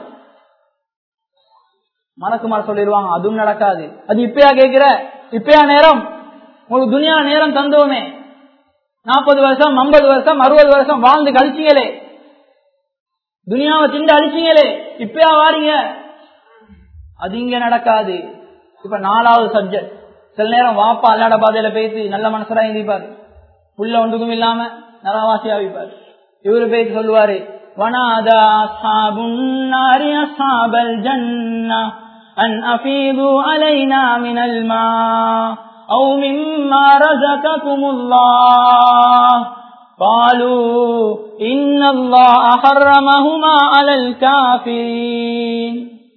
மலக்குமார் சொல்லிடுவாங்க, அதுவும் நடக்காது. அது இப்பயா கேட்கிற, இப்பயா நேரம், உங்களுக்கு துனியா நேரம் தந்தோமே, 40 வருஷம் 50 வருஷம் 60 வருஷம் வாழ்ந்து கழிச்சீங்களே, துனியாவை திண்டு அழிச்சீங்களே, இப்பயா வாரீங்க, அது இங்க நடக்காது. இப்ப 4வது சப்ஜெக்ட், சில நேரம் வாப்பா அல்லாட பாதையில பேசி நல்ல மனசரா இருப்பாரு, புள்ள ஒன்றுக்கும் இல்லாம நரவாசியா வைப்பாரு. இவரு பேசி சொல்லுவாரு, வனாதா அஸ்ஹாபுன் நாரி அஸ்ஹாபல் ஜன்னah அன் அஃபீது அலைனா மினல் மா أو مما رزقكم الله قالوا إن الله حرمهما على الكافرين.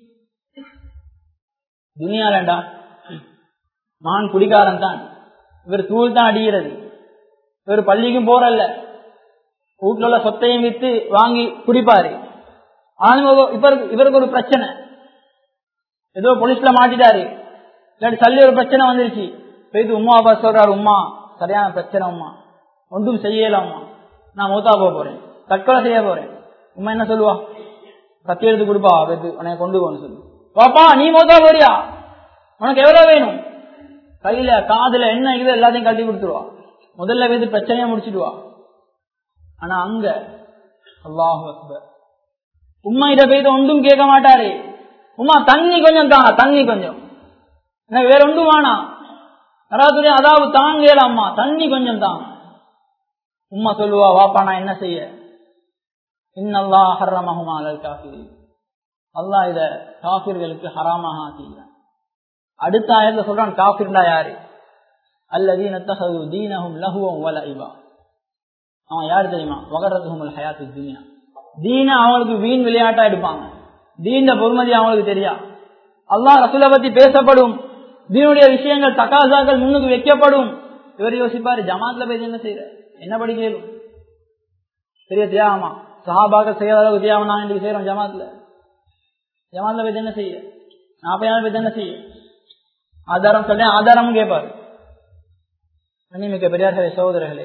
துனியாலண்டா நான் குடிகாரன் தான், இவர் தூள் தான் அடிக்கிறது, இவர் பள்ளிக்கும் போறல்ல, வீட்டுல உள்ள சொத்தையும் வித்து வாங்கி குடிப்பாரு. ஆனாலும் இவருக்கு ஒரு பிரச்சனை, ஏதோ போலீஸ்ல மாட்டிட்டாரு, இல்லாட்டி தள்ளி ஒரு பிரச்சனை வந்துருச்சு. போயிட்டு உமா அப்பா சொல்றாரு, உமா சரியான பிரச்சனை, உமா ஒன்றும் செய்யலாமா, நான் மூத்தா போறேன், தற்கொலை செய்ய போறேன். உமா என்ன சொல்லுவா? கத்தி எடுத்து கொடுப்பா, உனக்கு கொண்டு போன்னு சொல்லு. பாப்பா நீ மூத்தா போறியா, உனக்கு எவ்வளவு வேணும், கையில காதுல என்ன இது எல்லாத்தையும் கட்டி கொடுத்துருவா. முதல்ல வந்து பிரச்சனையா முடிச்சுடுவா. ஆனா அங்க அல்லாஹு அக்பர், உம்மா இத போய் ஒன்றும் கேட்க மாட்டாரு. உமா தண்ணி கொஞ்சம் தாங்க, தண்ணி கொஞ்சம், எனக்கு வேற ஒன்றும் வேணா, அதாவது தாங்கல, அம்மா தண்ணி கொஞ்சம் தாங்க. உம்மா சொல்லுவா, வாப்பா நான் என்ன செய்ய, இன்னல்லாஹ் ஹர்ரமஹுமா அலல் காஃபிரீன், அல்லாஹ் இத காஃபிர்களுக்கு ஹராமாக ஆக்கிட்டான். அடுத்த ஆயத்துல சொல்றான், காஃபிர்னா யாரு? அல்லதீன தஹது தீனஹும் லஹுவன் வலஇபா. அவன் யாரு தெரியுமா? வகரத்துஹுமுல் ஹயாத்துத் துன்யா. தீன அவங்களுக்கு வீண் விளையாட்டா எடுப்பாங்க, தீன பொறுமதி அவங்களுக்கு தெரியா. அல்லாஹ் ரசூலை பத்தி பேசப்படும், தீனுடைய விஷயங்கள் தகாசாக்கள் முன்னுக்கு வைக்கப்படும். இவர் யோசிப்பாரு, ஜமாத்ல போய் என்ன செய்யற, என்ன படிக்கலும், பெரிய தியாகமா, சஹாபாக்கள் செய்யாத அளவுக்கு தியாகம் நான் இன்றைக்கு செய்யறோம் ஜமாத்ல. ஜமாத்ல போய் என்ன செய்ய, 40 நாள் போய் என்ன செய்ய, ஆதாரம் சொல்ல ஆதாரமும் கேட்பாரு. மிக்க பெரியார்களே சகோதரர்களே,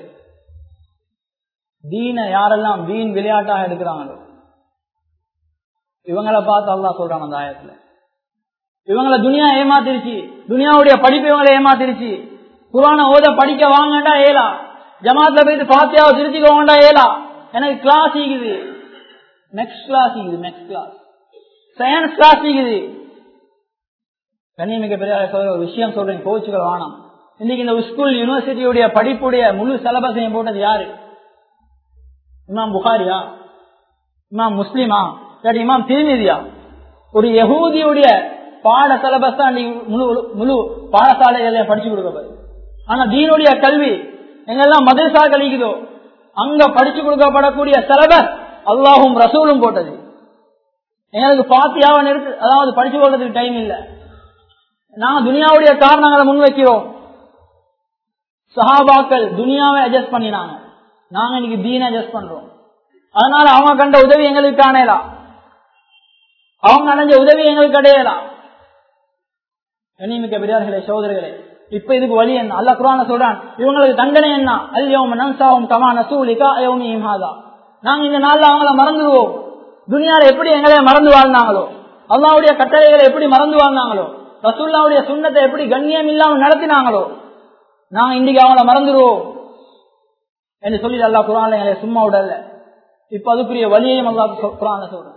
தீன யாரெல்லாம் வீண் விளையாட்டாக எடுக்கிறாங்களோ இவங்களை பார்த்து அல்லாஹ் சொல்றான் அந்த ஆயத்துல, இவங்களை துனியா ஏமாத்திருச்சு, துனியாவுடைய படிப்பு இவங்களை ஏமாத்திருச்சு. குர்ஆனை ஓத படிக்க வாங்கண்டா ஏலா, ஜமாத்ல போயிட்டு ஃபாத்தியாவை திருத்திக்க வாங்கண்டா ஏலா, எனக்கு கிளாஸ் இருக்குது, நெக்ஸ்ட் கிளாஸ் இருக்குது, நெக்ஸ்ட் கிளாஸ் சயின்ஸ் கிளாஸ் இருக்குது. கண்ணியமிக்க பெரிய ஒரு விஷயம் சொல்றேன், கோச்சுக்கள் வானம். இன்னைக்கு இந்த ஸ்கூல் யூனிவர்சிட்டியுடைய படிப்புடைய முழு சிலபஸையும் போட்டது யாரு? இமாம் புகாரியா, இமாம் முஸ்லிமா, இல்லாட்டி இமாம் திருமிதியா? ஒரு யஹூதியுடைய பாட சிலபஸ் தான் முழு பாடசாலைகளையும் படிச்சு கொடுக்கப்படுது. ஆனா தீனுடைய கல்வி எங்கெல்லாம் மதரசா கழிக்குதோ அங்க படிச்சு கொடுக்கப்படக்கூடிய சிலபஸ் அல்லாஹும் ரசூலும் போட்டது. எங்களுக்கு பாத்தியாவை நிறுத்து, அதாவது படிச்சு கொடுறதுக்கு டைம் இல்லை. நாங்க துனியாவுடைய காரணங்களை முன்வைக்கிறோம். சஹாபாக்கள் துனியாவை அட்ஜஸ்ட் பண்ணினாங்க, நாங்க இன்னைக்கு தீனை அட்ஜஸ்ட் பண்றோம். அதனால அவங்க கண்ட உதவி எங்களுக்கு காணலாம், அவங்க அடைஞ்ச உதவி எங்களுக்கு கிடையலாம். கண்ணியமிக்க பெரியார்களே சகோதரர்களே, இப்ப இதுக்கு வழி என்ன? அல்லாஹ் குர்ஆன்ல சொல்றான், இவங்களுக்கு தண்டனை என்ன? அல் யௌம நன்சாஹும் கமா நஸூ லிகா யௌமிஹிம் ஹாதா. நாங்க இந்த நாள்ல அவங்கள மறந்துடுவோம். துனியால எப்படி எங்களை மறந்து வாழ்ந்தாங்களோ, அல்லாஹ்வுடைய கட்டளைகளை எப்படி மறந்து வாழ்ந்தாங்களோ, ரசூலுல்லாஹ்வுடைய சுன்னத்தை எப்படி கண்ணியம் இல்லாம நடத்தினாங்களோ, நாங்க இன்னைக்கு அவங்கள மறந்துடுவோம் என்று சொல்லி அல்லாஹ் குர்ஆன்ல எங்களை சும்மா விடல. இப்ப அதுக்குரிய வழியையும் அல்லாஹ் குர்ஆன்ல சொல்றான்,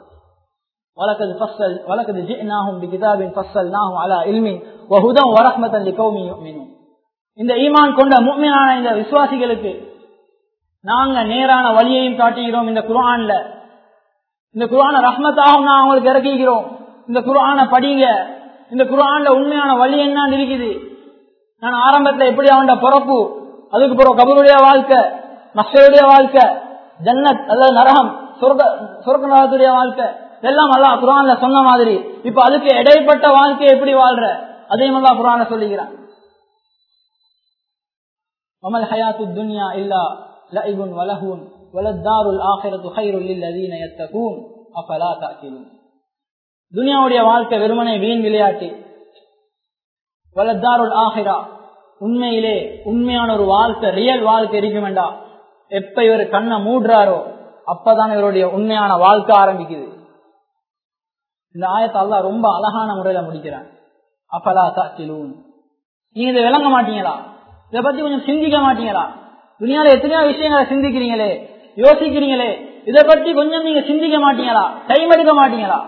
வலகத் ஜிஅனாஹும் பிகிதாபின் ஃபஸ்ஸல்னாஹு அலா இல்மின் வஹுதன் வரஹ்மத்தன் லிகௌமி யுமினூன். இந்த ஈமான் கொண்ட முஃமினான இந்த விசுவாசிகளுக்கு நாங்க நேரான வழியையும் காட்டுகிறோம். இந்த குர்ஆன்ல, இந்த குர்ஆனை ரஹ்மத்தாகவும் நான் அவங்களுக்கு இறக்குகிறோம். இந்த குர்ஆனை படிங்க, இந்த குர்ஆன்ல உண்மையான வழி என்னன்னு இருக்குது. நான் ஆரம்பத்துல எப்படி அவனோட பிறப்பு, அதுக்கு பிறகு கபருடைய வாழ்க்கை, மஹ்ஷருடைய வாழ்க்கை, ஜன்னத் அல்லது நரகம், சொர்க்க நரகத்துடைய வாழ்க்கை, இதெல்லாம் அல்லாஹ் குர்ஆன்ல சொன்ன மாதிரி இப்ப அதுக்கு இடைப்பட்ட வாழ்க்கையை எப்படி வாழ்ற அதையும் அல்லாஹ் குர்ஆன்ல சொல்லுகிறான். வமல் ஹயாத்துத் துன்யா இல்லா லஇபுன் வலஹுன் வலத்தாருல் ஆகிரத்து கைருல் லில்லதீன யத்தகூன் அஃபலா தஅகிலூன். துனியாவுடைய வாழ்க்கை வெறுமனே வீண் விளையாட்டு. வலத்தாருல் ஆகிரா, உண்மையிலே உண்மையான ஒரு வாழ்க்கை, ரியல் வாழ்க்கை இருக்கும் வேண்டாம். எப்ப இவர் கண்ணை மூடுறாரோ அப்பதான் இவருடைய உண்மையான வாழ்க்கை ஆரம்பிக்குது. இந்த ஆயத்தை அல்லாஹ் ரொம்ப அழகான முறையில முடிக்கிறான். அஃபலா தஅகிலூன், நீங்க இதை விளங்க மாட்டீங்களா? இதை பத்தி கொஞ்சம் சிந்திக்க மாட்டீங்களா? துனியால எத்தனையோ விஷயங்களை சிந்திக்கிறீங்களே, யோசிக்கிறீங்களே, இதை பத்தி கொஞ்சம் நீங்க சிந்திக்க மாட்டீங்களா? டைம் எடுக்க மாட்டீங்களா?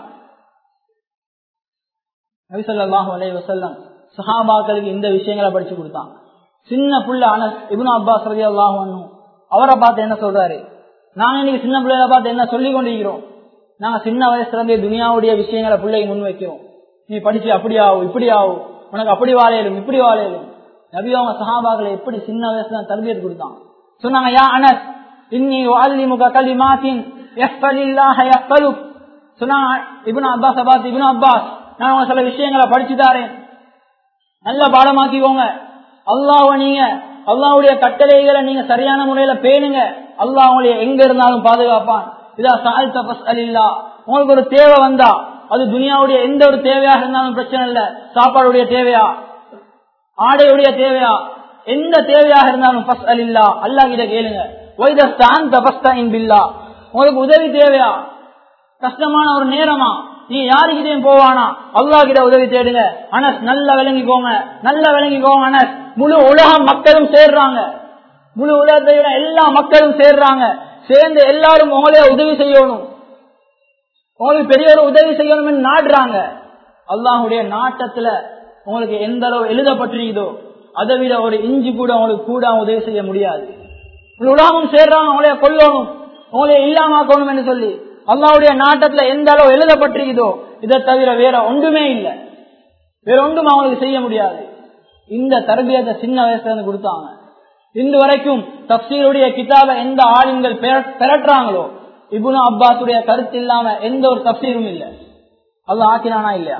நபி ஸல்லல்லாஹு அலைஹி வஸல்லம் சஹாபாக்களுக்கு இந்த விஷயங்களை படிச்சு கொடுத்தாங்க. சின்ன புள்ள அனஸ் இப்னு அப்பாஸ் ரலியல்லாஹு அன்ஹு, அவரை பார்த்து என்ன சொல்றாரு? நாங்க இன்னைக்கு சின்ன பிள்ளைகளை பார்த்து என்ன சொல்லி கொண்டிருக்கிறோம்? நாங்க சின்ன வயசுல இருந்தே துனியாவுடைய விஷயங்களை பிள்ளைக்கு முன் வைக்கிறோம். நீ படிச்சு அப்படி ஆகும், இப்படி ஆகும், உனக்கு அப்படி வாழையிலும் இப்படி வாழையிலும். நபி அவங்க சஹாபாக்களை எப்படி சின்ன வயசுல தர்பியத் கொடுத்தாங்க. சொன்னாங்க, யா அனஸ் இன்னி உஅல்லிமுக கலிமாத்தின் யஹ்ஃபலில்லாஹ யஹ்ஃபலுக். சொன்னா இப்னு அப்பாஸ், நான் உங்களுக்கு சில விஷயங்களை படிச்சு தாரேன், நல்ல பாடமாக்கிக்கோங்க. அல்லாஹ்வை நீங்க அல்லாஹ்வுடைய கட்டளைகளை நீங்க சரியான முறையில பேணுங்க, அல்லாஹ் உங்களை எங்க இருந்தாலும் பாதுகாப்பான். இதா சஅல்த ஃபஸ்அலில்லாஹ். உங்களுக்கு ஒரு தேவை வந்தா, அது துனியாவுடைய எந்த ஒரு தேவையாக இருந்தாலும் பிரச்சனை இல்ல, சாப்பாடுடைய தேவையா, ஆடையுடைய தேவையா, எந்த தேவையாக இருந்தாலும் ஃபஸ்அலில்லாஹ், அல்லாஹ் கிட்ட கேளுங்க. வைதா ஸ்தஅன்த ஃபஸ்தஇன் பில்லாஹ். உங்களுக்கு உதவி தேவையா, கஷ்டமான ஒரு நேரமா, நீ யாருக்கிட்டையும் போவானா, அல்லாஹ் கிட்ட உதவி தேடுங்க. அனஸ் நல்ல விளங்கிக்கோங்க, நல்ல விளங்கிக்கோங்க அனஸ். முழு உலகம் மக்களும் சேர்றாங்க, முழு உலகத்தை விட எல்லா மக்களும் சேர்றாங்க, சேர்ந்து எல்லாரும் உங்களே உதவி செய்யணும், உங்களுக்கு பெரிய ஒரு உதவி செய்யணும் நாடுறாங்க. அல்லாஹுடைய நாட்டத்துல உங்களுக்கு எந்த அளவு எழுதப்பட்டிருக்குதோ அதை விட ஒரு இஞ்சி கூட உங்களுக்கு கூட உதவி செய்ய முடியாது. உலகமும் சேர்றாங்க, உங்களைய கொல்லணும், உங்களைய இல்லாமக்கணும் என்று சொல்லி. அல்லாஹ்வுடைய நாட்டத்துல எந்த அளவு எழுதப்பட்டிருக்குதோ இதை தவிர வேற ஒன்றுமே இல்லை, வேற ஒன்றும் அவங்களுக்கு செய்ய முடியாது. இந்த தர்பியத்தை சின்ன வயசுல இருந்து கொடுத்தாங்க. இன்று வரைக்கும் தஃசீருடைய கிதாபை எந்த ஆளுங்கள் பெறட்டுறாங்களோ, இப்னு அப்பாஸுடைய கருத்து இல்லாம எந்த ஒரு தஃசீரும் இல்லை. அல்லாஹ் ஆக்கினானா இல்லையா?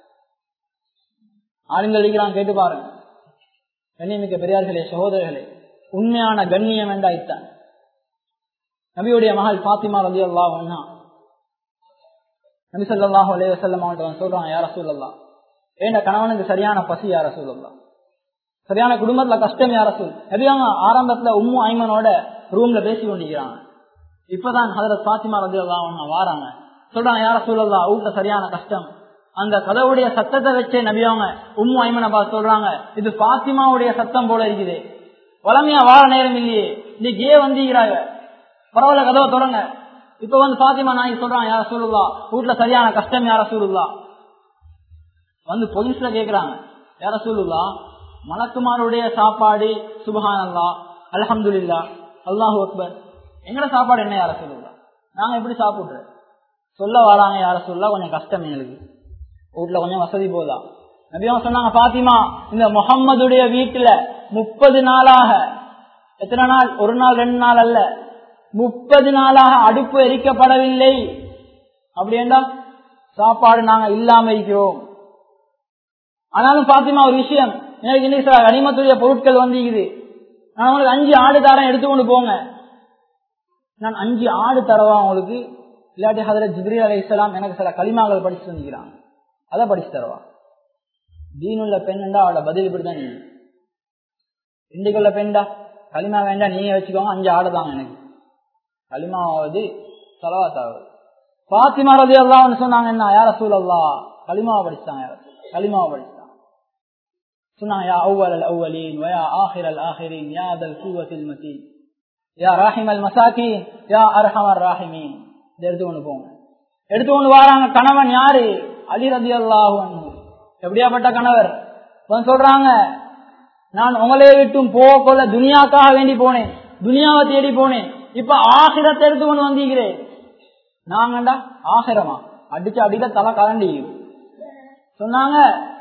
ஆளுங்கள் இருக்கிறான், கேட்டு பாருங்க. கண்ணியமிக்க பெரியார்களே, சகோதரர்களே, உண்மையான கண்ணியம் என்றா இத்தான். நபியுடைய மகள் பாத்திமா ரலியல்லாஹு அன்ஹா நபி ஸல்லல்லாஹு அலைஹி வஸல்லம் அவர்கள் சொல்றாங்க, யா ரசூலல்லாஹ், ஏண்ட கணவனுக்கு சரியான பசி யா ரசூலல்லாஹ், சரியான குடும்பத்துல கஷ்டம் யா ரசூல். நபி அவங்க ஆரம்பத்துல உம்மு ஐமனோட ரூம்ல பேசி கொண்டிருக்கிறாங்க. இப்பதான் ஹஜ்ரத் பாத்திமா ரலியல்லாஹு அன்ஹா வாராங்க, சொல்றாங்க, யா ரசூலல்லாஹ், வீட்டுல சரியான கஷ்டம். அந்த கதவுடைய சத்தத்தை வச்சே நபி அவங்க உம்மு ஐமனை பார்த்து சொல்றாங்க, இது பாத்திமாவுடைய சத்தம் போல இருக்குது, வளமையா வார நேரம் இல்லையே, இன்னைக்கு ஏன் வந்தீங்கிறாங்க, பரவாயில்ல கதவை தொடங்க. இப்ப வந்து பாத்திமா நாய் சொல்றாங்க, யா ரசூலுல்லாஹ், வீட்டுல சரியான கஷ்டம் யா ரசூலுல்லாஹ். வந்து போலீஸ்ல கேக்குறாங்க, யா ரசூலுல்லாஹ், மலக்குமாருடைய சாப்பாடு சுப்ஹானல்லாஹ், அல்ஹம்துலில்லாஹ், அல்லாஹு அக்பர், எங்கட சாப்பாடு என்ன யா ரசூலுல்லாஹ், நாங்க எப்படி சாப்பிடுறோம் சொல்ல வராங்க, யா ரசூலுல்லாஹ், கொஞ்சம் கஷ்டம் எங்களுக்கு, வீட்டுல கொஞ்சம் வசதி போதா. நபியவங்க சொன்னாங்க, பாத்திமா, இந்த முஹம்மதுடைய வீட்டுல 30 நாளாக, எத்தனை நாள், ஒரு நாள் 2 நாள் அல்ல, 30 நாளாக அடுப்பு எரிக்கப்படவில்லை. அப்படி என்றால் சாப்பாடு நாங்க இல்லாம இருக்கிறோம். ஆனாலும் பாத்திமா, ஒரு விஷயம், எனக்கு இன்னைக்கு சில கனிமத்துடைய பொருட்கள் வந்திருக்குது, நான் உங்களுக்கு 5 ஆடு தரம் எடுத்துக்கொண்டு போங்க. நான் 5 ஆடு தரவா உங்களுக்கு, இல்லாட்டி ஹஜ்ரத் ஜிப்ரீல் அலைஹிஸ்ஸலாம் எனக்கு சில கலிமாக்கள் படிச்சு தந்திக்கிறாங்க, அதை படிச்சு தரவா. தீனுள்ள பெண்ணா அவளோட பதில் இப்படிதான். இன்றைக்குள்ள பெண்டா, களிமா வேண்டாம் நீங்க வச்சுக்கோங்க, 5 ஆடு தாங்க எனக்கு, களிமாவது ஸலவாத்தாவது. பாத்திமா ரலியல்லாஹு அன்ஹா சொன்னாங்க, என்ன யா ரசூலல்லாஹ், களிமாவை படிச்சாங்க, களிமாவை படிச்சாங்க. சொன்னாங்க, யா அவ்வல் அவ்வலீன் வ யா ஆகிரல் ஆகிரீன் யா தல் குவத்தில் மதீன் யா ராஹிமல் மசாகீன் யா அர்ஹமர் ராஹிமீன். எடுத்துக்கொண்டு போங்க. எடுத்துக்கொண்டு வராங்க. கணவன் யாரு? அலி ரலியல்லாஹு அன்ஹு. எப்படியாப்பட்ட கணவர்? சொல்றாங்க, நான் உங்களே விட்டும் போகல துனியாக்காக வேண்டி போனேன், துனியாவை தேடி போனேன், இப்ப ஆகிரத்தை எடுத்து கொண்டு வந்திருக்கிறேன். நாங்கண்டா ஆகிரமா அடிச்சு அடிக்க தலை கலண்டி சொன்னாங்க,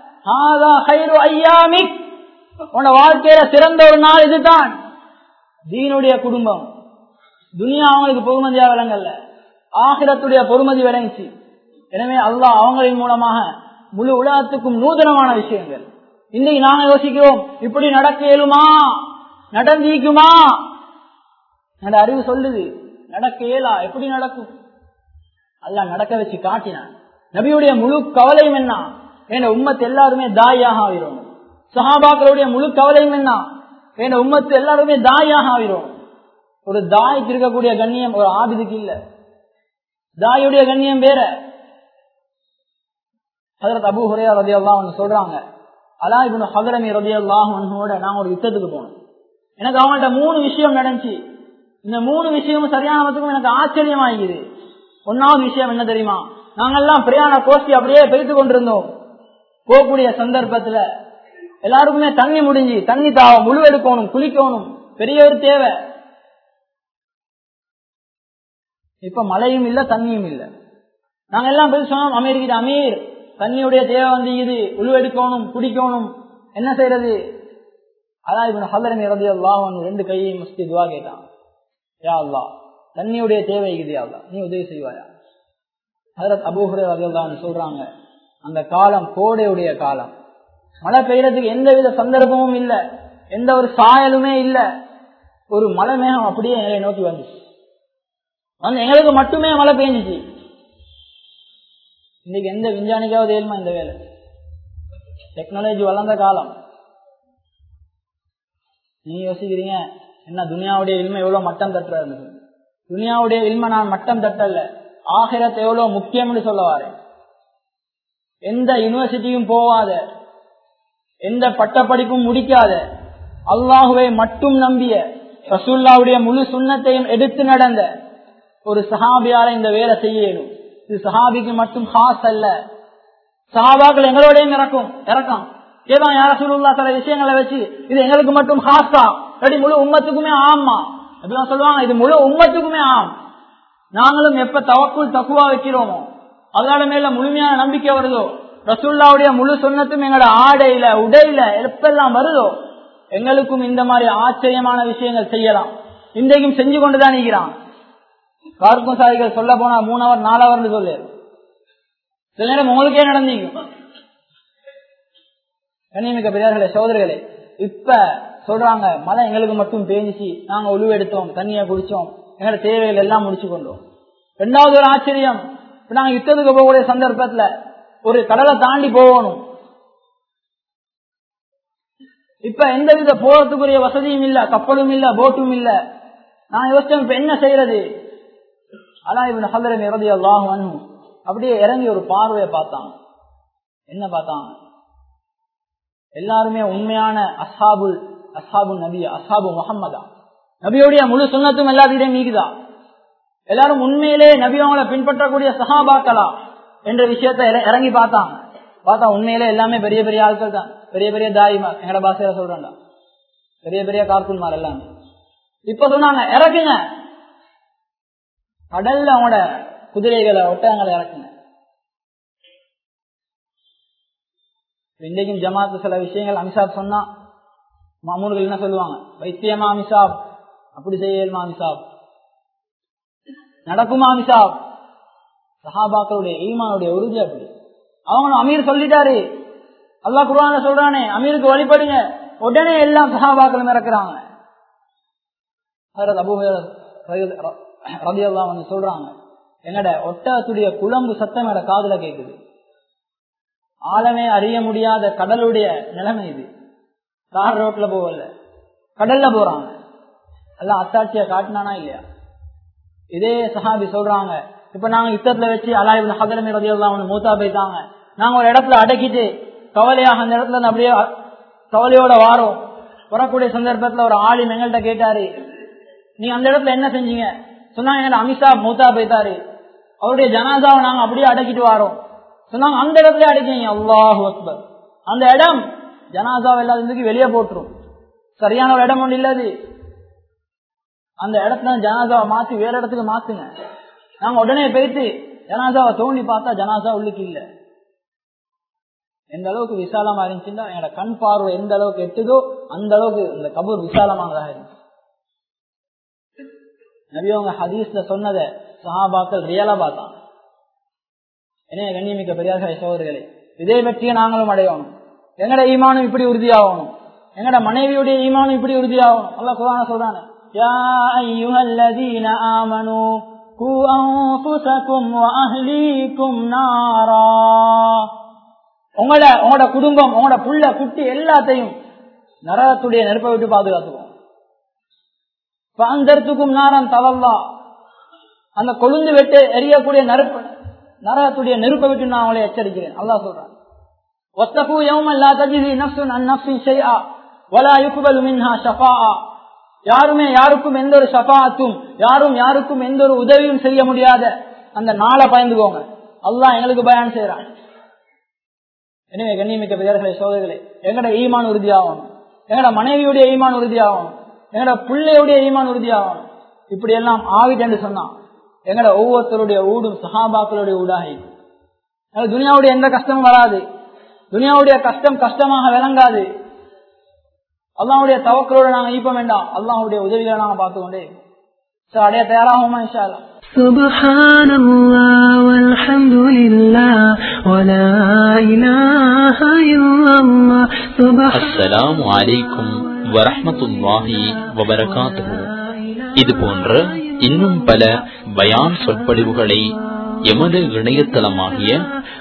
உன்னோட வாழ்க்கையில சிறந்த ஒரு நாள் இதுதான். தீனுடைய குடும்பம், துனியா அவங்களுக்கு பொறுமதியா விளங்கல்ல, ஆகிரத்துடைய பொறுமதி விளங்கிச்சு. எனவே அல்லாஹ் அவங்களின் மூலமாக முழு உலகத்துக்கும் நூதனமான விஷயங்கள். இன்னைக்கு நாங்க யோசிக்கிறோம், இப்படி நடக்க இயலுமா, நடந்திக்குமா? அந்த அறிவு சொல்லுது நடக்க இயலா, எப்படி நடக்கும்? அல்லாஹ் நடக்க வச்சு காட்டினான். நபியுடைய முழு கவலையும் என்ன? என் உம்மத்து எல்லாருமே தாயாக ஆகிறோம். சஹாபாக்களுடைய முழு கவலையும் என்ன? என் உம்மத்து எல்லாருமே தாயாக ஆகிறோம். ஒரு தாய்க்கு இருக்கக்கூடிய கண்ணியம் ஒரு ஆபிதுக்கு இல்ல. தாயுடைய கண்ணியம் வேற. ஹஜ்ரத் அபூ ஹுரைரா ரலியல்லாஹு அன்ஹு சொல்றாங்க, அலா இப்னு ஹதரமி ரலியல்லாஹு அன்ஹுவோட நாங்க ஒரு யுத்தத்துக்கு போனோம். எனக்கு அவங்கள்ட்ட 3 விஷயம் நடந்துச்சு. இந்த 3 விஷயமும் சரியானதுக்கும் எனக்கு ஆச்சரியமாகிது. ஒன்னாவது விஷயம் என்ன தெரியுமா? நாங்கெல்லாம் பிரயாண கோஷ்டி அப்படியே பெய்து கொண்டிருந்தோம். போகக்கூடிய சந்தர்ப்பத்துல எல்லாருக்குமே தண்ணி முடிஞ்சு, தண்ணி தாவம், முழு எடுக்கணும், குளிக்கணும், பெரிய ஒரு தேவை. இப்ப மழையும் இல்ல, தண்ணியும் இல்ல. நாங்க எல்லாம் போய் சொன்னோம், அமீர்கிட்ட, அமீர் தண்ணியுடைய தேவை வந்து இது, உழு எடுக்கணும், குடிக்கணும், என்ன செய்யறது? அலா இப்னு ஹதரமி ரலியல்லாஹு அன்ஹு 2 கையை முஸ்தி துவா கேட்டான். யா அல்லாஹ் தண்ணியுடைய தேவை இது யா அல்லாஹ், நீ உதவி செய்வாயா. ஹஜ்ரத் அபூ ஹுரைரா ரலியல்லாஹு அன்ஹு சொல்றாங்க, அந்த காலம் கோடையுடைய காலம், மழை பெய்யறதுக்கு எந்தவித சந்தர்ப்பமும் இல்ல, எந்த ஒரு சாயலுமே இல்ல. ஒரு மழை மேகம் அப்படியே எங்களை நோக்கி வந்துச்சு, வந்து எங்களுக்கு மட்டுமே மழை பெய்ஞ்சிச்சு. இன்னைக்கு எந்த விஞ்ஞானிக்காவது ஏழுமா இந்த வேலை? டெக்னாலஜி வளர்ந்த காலம். நீங்க யோசிக்கிறீங்க என்ன துனியாவுடைய இல்மை எவ்வளவு மட்டம் தட்டுறாரு. துனியாவுடைய இல்மை நான் மட்டம் தட்டல, ஆகிரத் எவ்வளவு முக்கியம்னு சொல்ல வாரேன். எந்த யூனிவர்சிட்டியும் போவாத, எந்த பட்டப்படிப்பும் முடிக்காத, அல்லாஹுவை மட்டும் நம்பிய, ரசூலுல்லாஹ்வுடைய முழு சுன்னத்தையும் எடுத்து நடந்த ஒரு சஹாபியால இந்த வேலை செய்யணும். இது சஹாபிக்கு மட்டும் ஹாஸ் அல்ல, சஹாபாக்கள் எங்களோடையும் இறக்கம் ஏதான் யார ரசூலுல்லாஹ் சில விஷயங்களை வச்சு இது எங்களுக்கு மட்டும் ஹாஸா இல்லாட்டி முழு உம்மத்துக்குமே ஆமா அப்படிலாம் சொல்லுவாங்க. இது முழு உம்மத்துக்குமே ஆம். நாங்களும் எப்ப தவக்குல் தக்குவா வைக்கிறோமோ, அதனால மேல முழுமையான நம்பிக்கை வருதோ, ரசூலுல்லாஹ்வுடைய முழு சுன்னத்தும் எங்களோட ஆடையில உடையில எப்பெல்லாம் வருதோ, எங்களுக்கும் இந்த மாதிரி ஆச்சரியமான விஷயங்கள் செய்யலாம். இன்றைக்கும் செஞ்சு கொண்டுதான் இருக்கிறான். கார்க்கும் சாதிகள் சொல்ல போனா 3 hour 4 hour சொல்லு, சில நேரம் உங்களுக்கே நடந்தீங்க. கண்ணியமிக்க பெரியார்களே சகோதரர்களே, இப்ப சொல்றாங்க மழை எங்களுக்கு மட்டும் பேஞ்சிச்சு, நாங்க உழுவு எடுத்தோம், தண்ணியை குடிச்சோம், எங்களோட தேவைகள் எல்லாம் முடிச்சு கொண்டோம். 2வது ஒரு ஆச்சரியம், நாங்க யுத்தத்துக்கு போகக்கூடிய சந்தர்ப்பத்துல ஒரு கடலை தாண்டி போகணும். இப்ப எந்தவித போறதுக்குரிய வசதியும் இல்ல, கப்பலும் இல்ல, போட்டும் இல்ல. நான் யோசிச்சேன் இப்ப என்ன செய்யறது. அலா இப்னு ஹதரமி ரலியல்லாஹு அன்ஹு அப்படியே இறங்கி ஒரு பார்வையை பார்த்தாங்க. என்ன பார்த்தாங்க? எல்லாருமே உண்மையான அஸ்ஹாபு நபி, அஸ்ஹாபு முஹம்மதா, நபியோடைய முழு சுன்னத்தும் எல்லாத்திடையும் நீக்குதா, எல்லாரும் உண்மையிலே நபி அவங்களை பின்பற்றக்கூடிய சஹாபாக்களா என்ற விஷயத்தை இறங்கி பார்த்தாங்க. பார்த்தா உண்மையிலே எல்லாமே பெரிய பெரிய ஆட்கள் தான், பெரிய பெரிய தாயிமார், எங்கட பாசையில சொல்றேன்டா, பெரிய பெரிய கார்குன்மார் எல்லாமே. இப்ப சொன்னாங்க இறக்குங்க, கடல்ல அவங்களோட குதிரைகளை ஒட்டகங்களை இறக்குங்க. இன்றைக்கும் ஜமாத்து சில விஷயங்கள் அமிசாப் சொன்னா மாமூல்கள் என்ன சொல்லுவாங்க, வைத்தியமா அமிசாப், அப்படி செய்யலுமா அமிசாப், நடக்குமா அமிசாப். சஹாபாக்களுடைய ஈமானுடைய உறுதி அப்படி. அவங்க அமீர் சொல்லிட்டாரு, அல்லாஹ் குர்ஆன்ல சொல்றானே அமீருக்கு வழிபடுங்க, உடனே எல்லாம் சஹாபாக்களும் இறக்குறாங்க. ஹஜ்ரத் அபூ ஹுரைரா ரலியல்லாஹு அன்ஹு சொல்றாங்க, என்னோட ஒட்டகத்துடைய குழம்பு சத்தம் என்னோட காதுல கேக்குது. ஆழமே அறிய முடியாத கடலுடைய நிலைமை இது. கார் ரோட்ல போகல, கடல்ல போறாங்க. எல்லாம் அத்தாட்சியா காட்டினானா இல்லையா? இதே சஹாபி சொல்றாங்க, இப்ப நாங்க யுத்தத்துல வச்சு அலா இப்னு ஹதரமி ரலியல்லாஹு அன்ஹு மூத்தா போயிட்டாங்க. நாங்க ஒரு இடத்துல அடக்கிட்டு கவலையாக அந்த இடத்துல இருந்து அப்படியே கவலையோட வாரோம். வரக்கூடிய சந்தர்ப்பத்துல ஒரு ஆலிம் எங்கள்கிட்ட கேட்டாரு, நீங்க அந்த இடத்துல என்ன செஞ்சீங்க? சொன்னாங்க, எங்க அமிஷா மூத்தா போயிட்டாரு, அவருடைய ஜனாதாவை நாங்க அப்படியே அடக்கிட்டு வாரோம். சொன்னாங்க, அந்த இடத்துல அடக்கிங்க. அல்லாஹு அக்பர். அந்த இடம் ஜனாதாவை எல்லாத்துக்கு வெளியே போட்டுரும், சரியான ஒரு இடம் ஒன்று இல்லாது. அந்த இடத்துல ஜனாதாவை மாத்தி வேற இடத்துக்கு மாத்துங்க. நாங்க உடனே போயிட்டு ஜனாதாவை தோண்டி பார்த்தா ஜனாதா உள்ளுக்கு இல்ல. எந்த அளவுக்கு விசாலமா இருந்துச்சுன்னா என்னோட கண் பார்வை எந்த அளவுக்கு எட்டுதோ அந்த அளவுக்கு இந்த கபூர் விசாலமானதாக இருந்துச்சு. நபி அவங்க ஹதீஸ்ல சொன்னதை சஹாபாக்கள் ரியலா பார்த்தாங்க. என்ன கண்ணியமிக்க பெரியார்களே சகோதரர்களே, இதை பற்றிய நாங்களும் அடையணும். எங்கட ஈமானும் இப்படி உறுதியாகணும், எங்கட மனைவியுடைய ஈமானும் இப்படி உறுதியாகணும். அல்லாஹ் குர்ஆன்ல சொல்றானே, யா அய்யுஹல்லதீன ஆமனூ கூ அன்ஃபுஸகும் வ அஹ்லீகும் நாரா. உங்களோட குடும்பம், உங்களோட புள்ள குட்டி எல்லாத்தையும் நரகத்துடைய நெருப்பை விட்டு பாதுகாத்துவோம். அந்தர்த்துக்கும் நாரம் தவல்லா, அந்த கொழுந்து வெட்டு எரியக்கூடிய நரகத்துடைய நெருப்பை விட்டு நான் அவங்களை எச்சரிக்கிறேன். அல்லாஹ் சொல்றான், வத்தகு யௌமன் லா தஜ்ஸி நஃப்ஸுன் அன் நஃப்ஸின் ஷைஆ வலா யுக்பலு மின்ஹா ஷஃபாஆ. யாருமே யாருக்கும் எந்த ஒரு ஷஃபாஅத்தும், யாரும் யாருக்கும் எந்த ஒரு உதவியும் செய்ய முடியாத அந்த நாளை பயந்துக்கோங்க. அல்லாஹ் எங்களுக்கு பயான் செய்யறான். எனவே கண்ணியமிக்க பெரியார்களே சகோதரர்களே, எங்கட ஈமான் உறுதியாகணும், எங்கட மனைவியுடைய ஈமான் உறுதியாகணும், எங்கட பிள்ளையுடைய ஈமான் உறுதியாகணும். இப்படி எல்லாம் ஆவிட்டு சொன்னா எங்கட ஒவ்வொருத்தருடைய ஊடும் சஹாபாக்களுடைய ஊடாகி துனியாவுடைய எந்த கஷ்டமும் வராது. துனியாவுடைய கஷ்டம் கஷ்டமாக விளங்காது. அல்லாஹ்வுடைய தவக்கலோட நாங்க ஈப்ப வேண்டாம், அல்லாஹ்வுடைய உதவிகளை நாங்க பார்த்துக்கொண்டே. அடைய தயாராகுமா இன்ஷா அல்லாஹ். Subhanallah walhamdulillah wala ilaha illallah. அஸ்ஸலாமு அலைக்கும் வரஹ்மத்துல்லாஹி வபரகாத்துஹு. இது போன்ற இன்னும் பல பயான் சொற்பொழிவுகளை எமது இணையதளமாகிய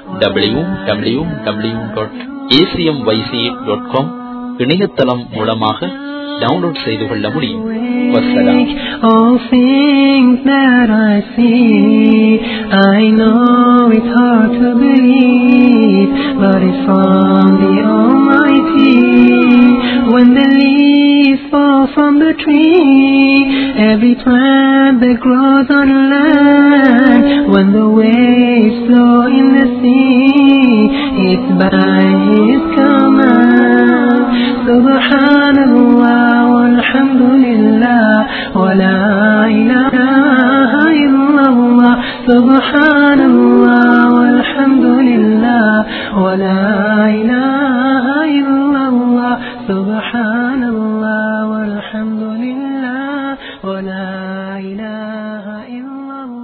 www.acmyc.com இணையதளம் மூலமாக டவுன்லோட் செய்து கொள்ள முடியும். வஸ்ஸலாம். All things that I see, I know it's hard to believe, but it's from the Almighty. When the leaves fall from the tree, every plant that grows on land, when the waves flow in the sea, it's by His command. Subhanallah walhamdulillah wala ilaha illallah. Subhanallah walhamdulillah wala ilaha illallah. Subhanallah walhamdulillah wala ilaha illallah.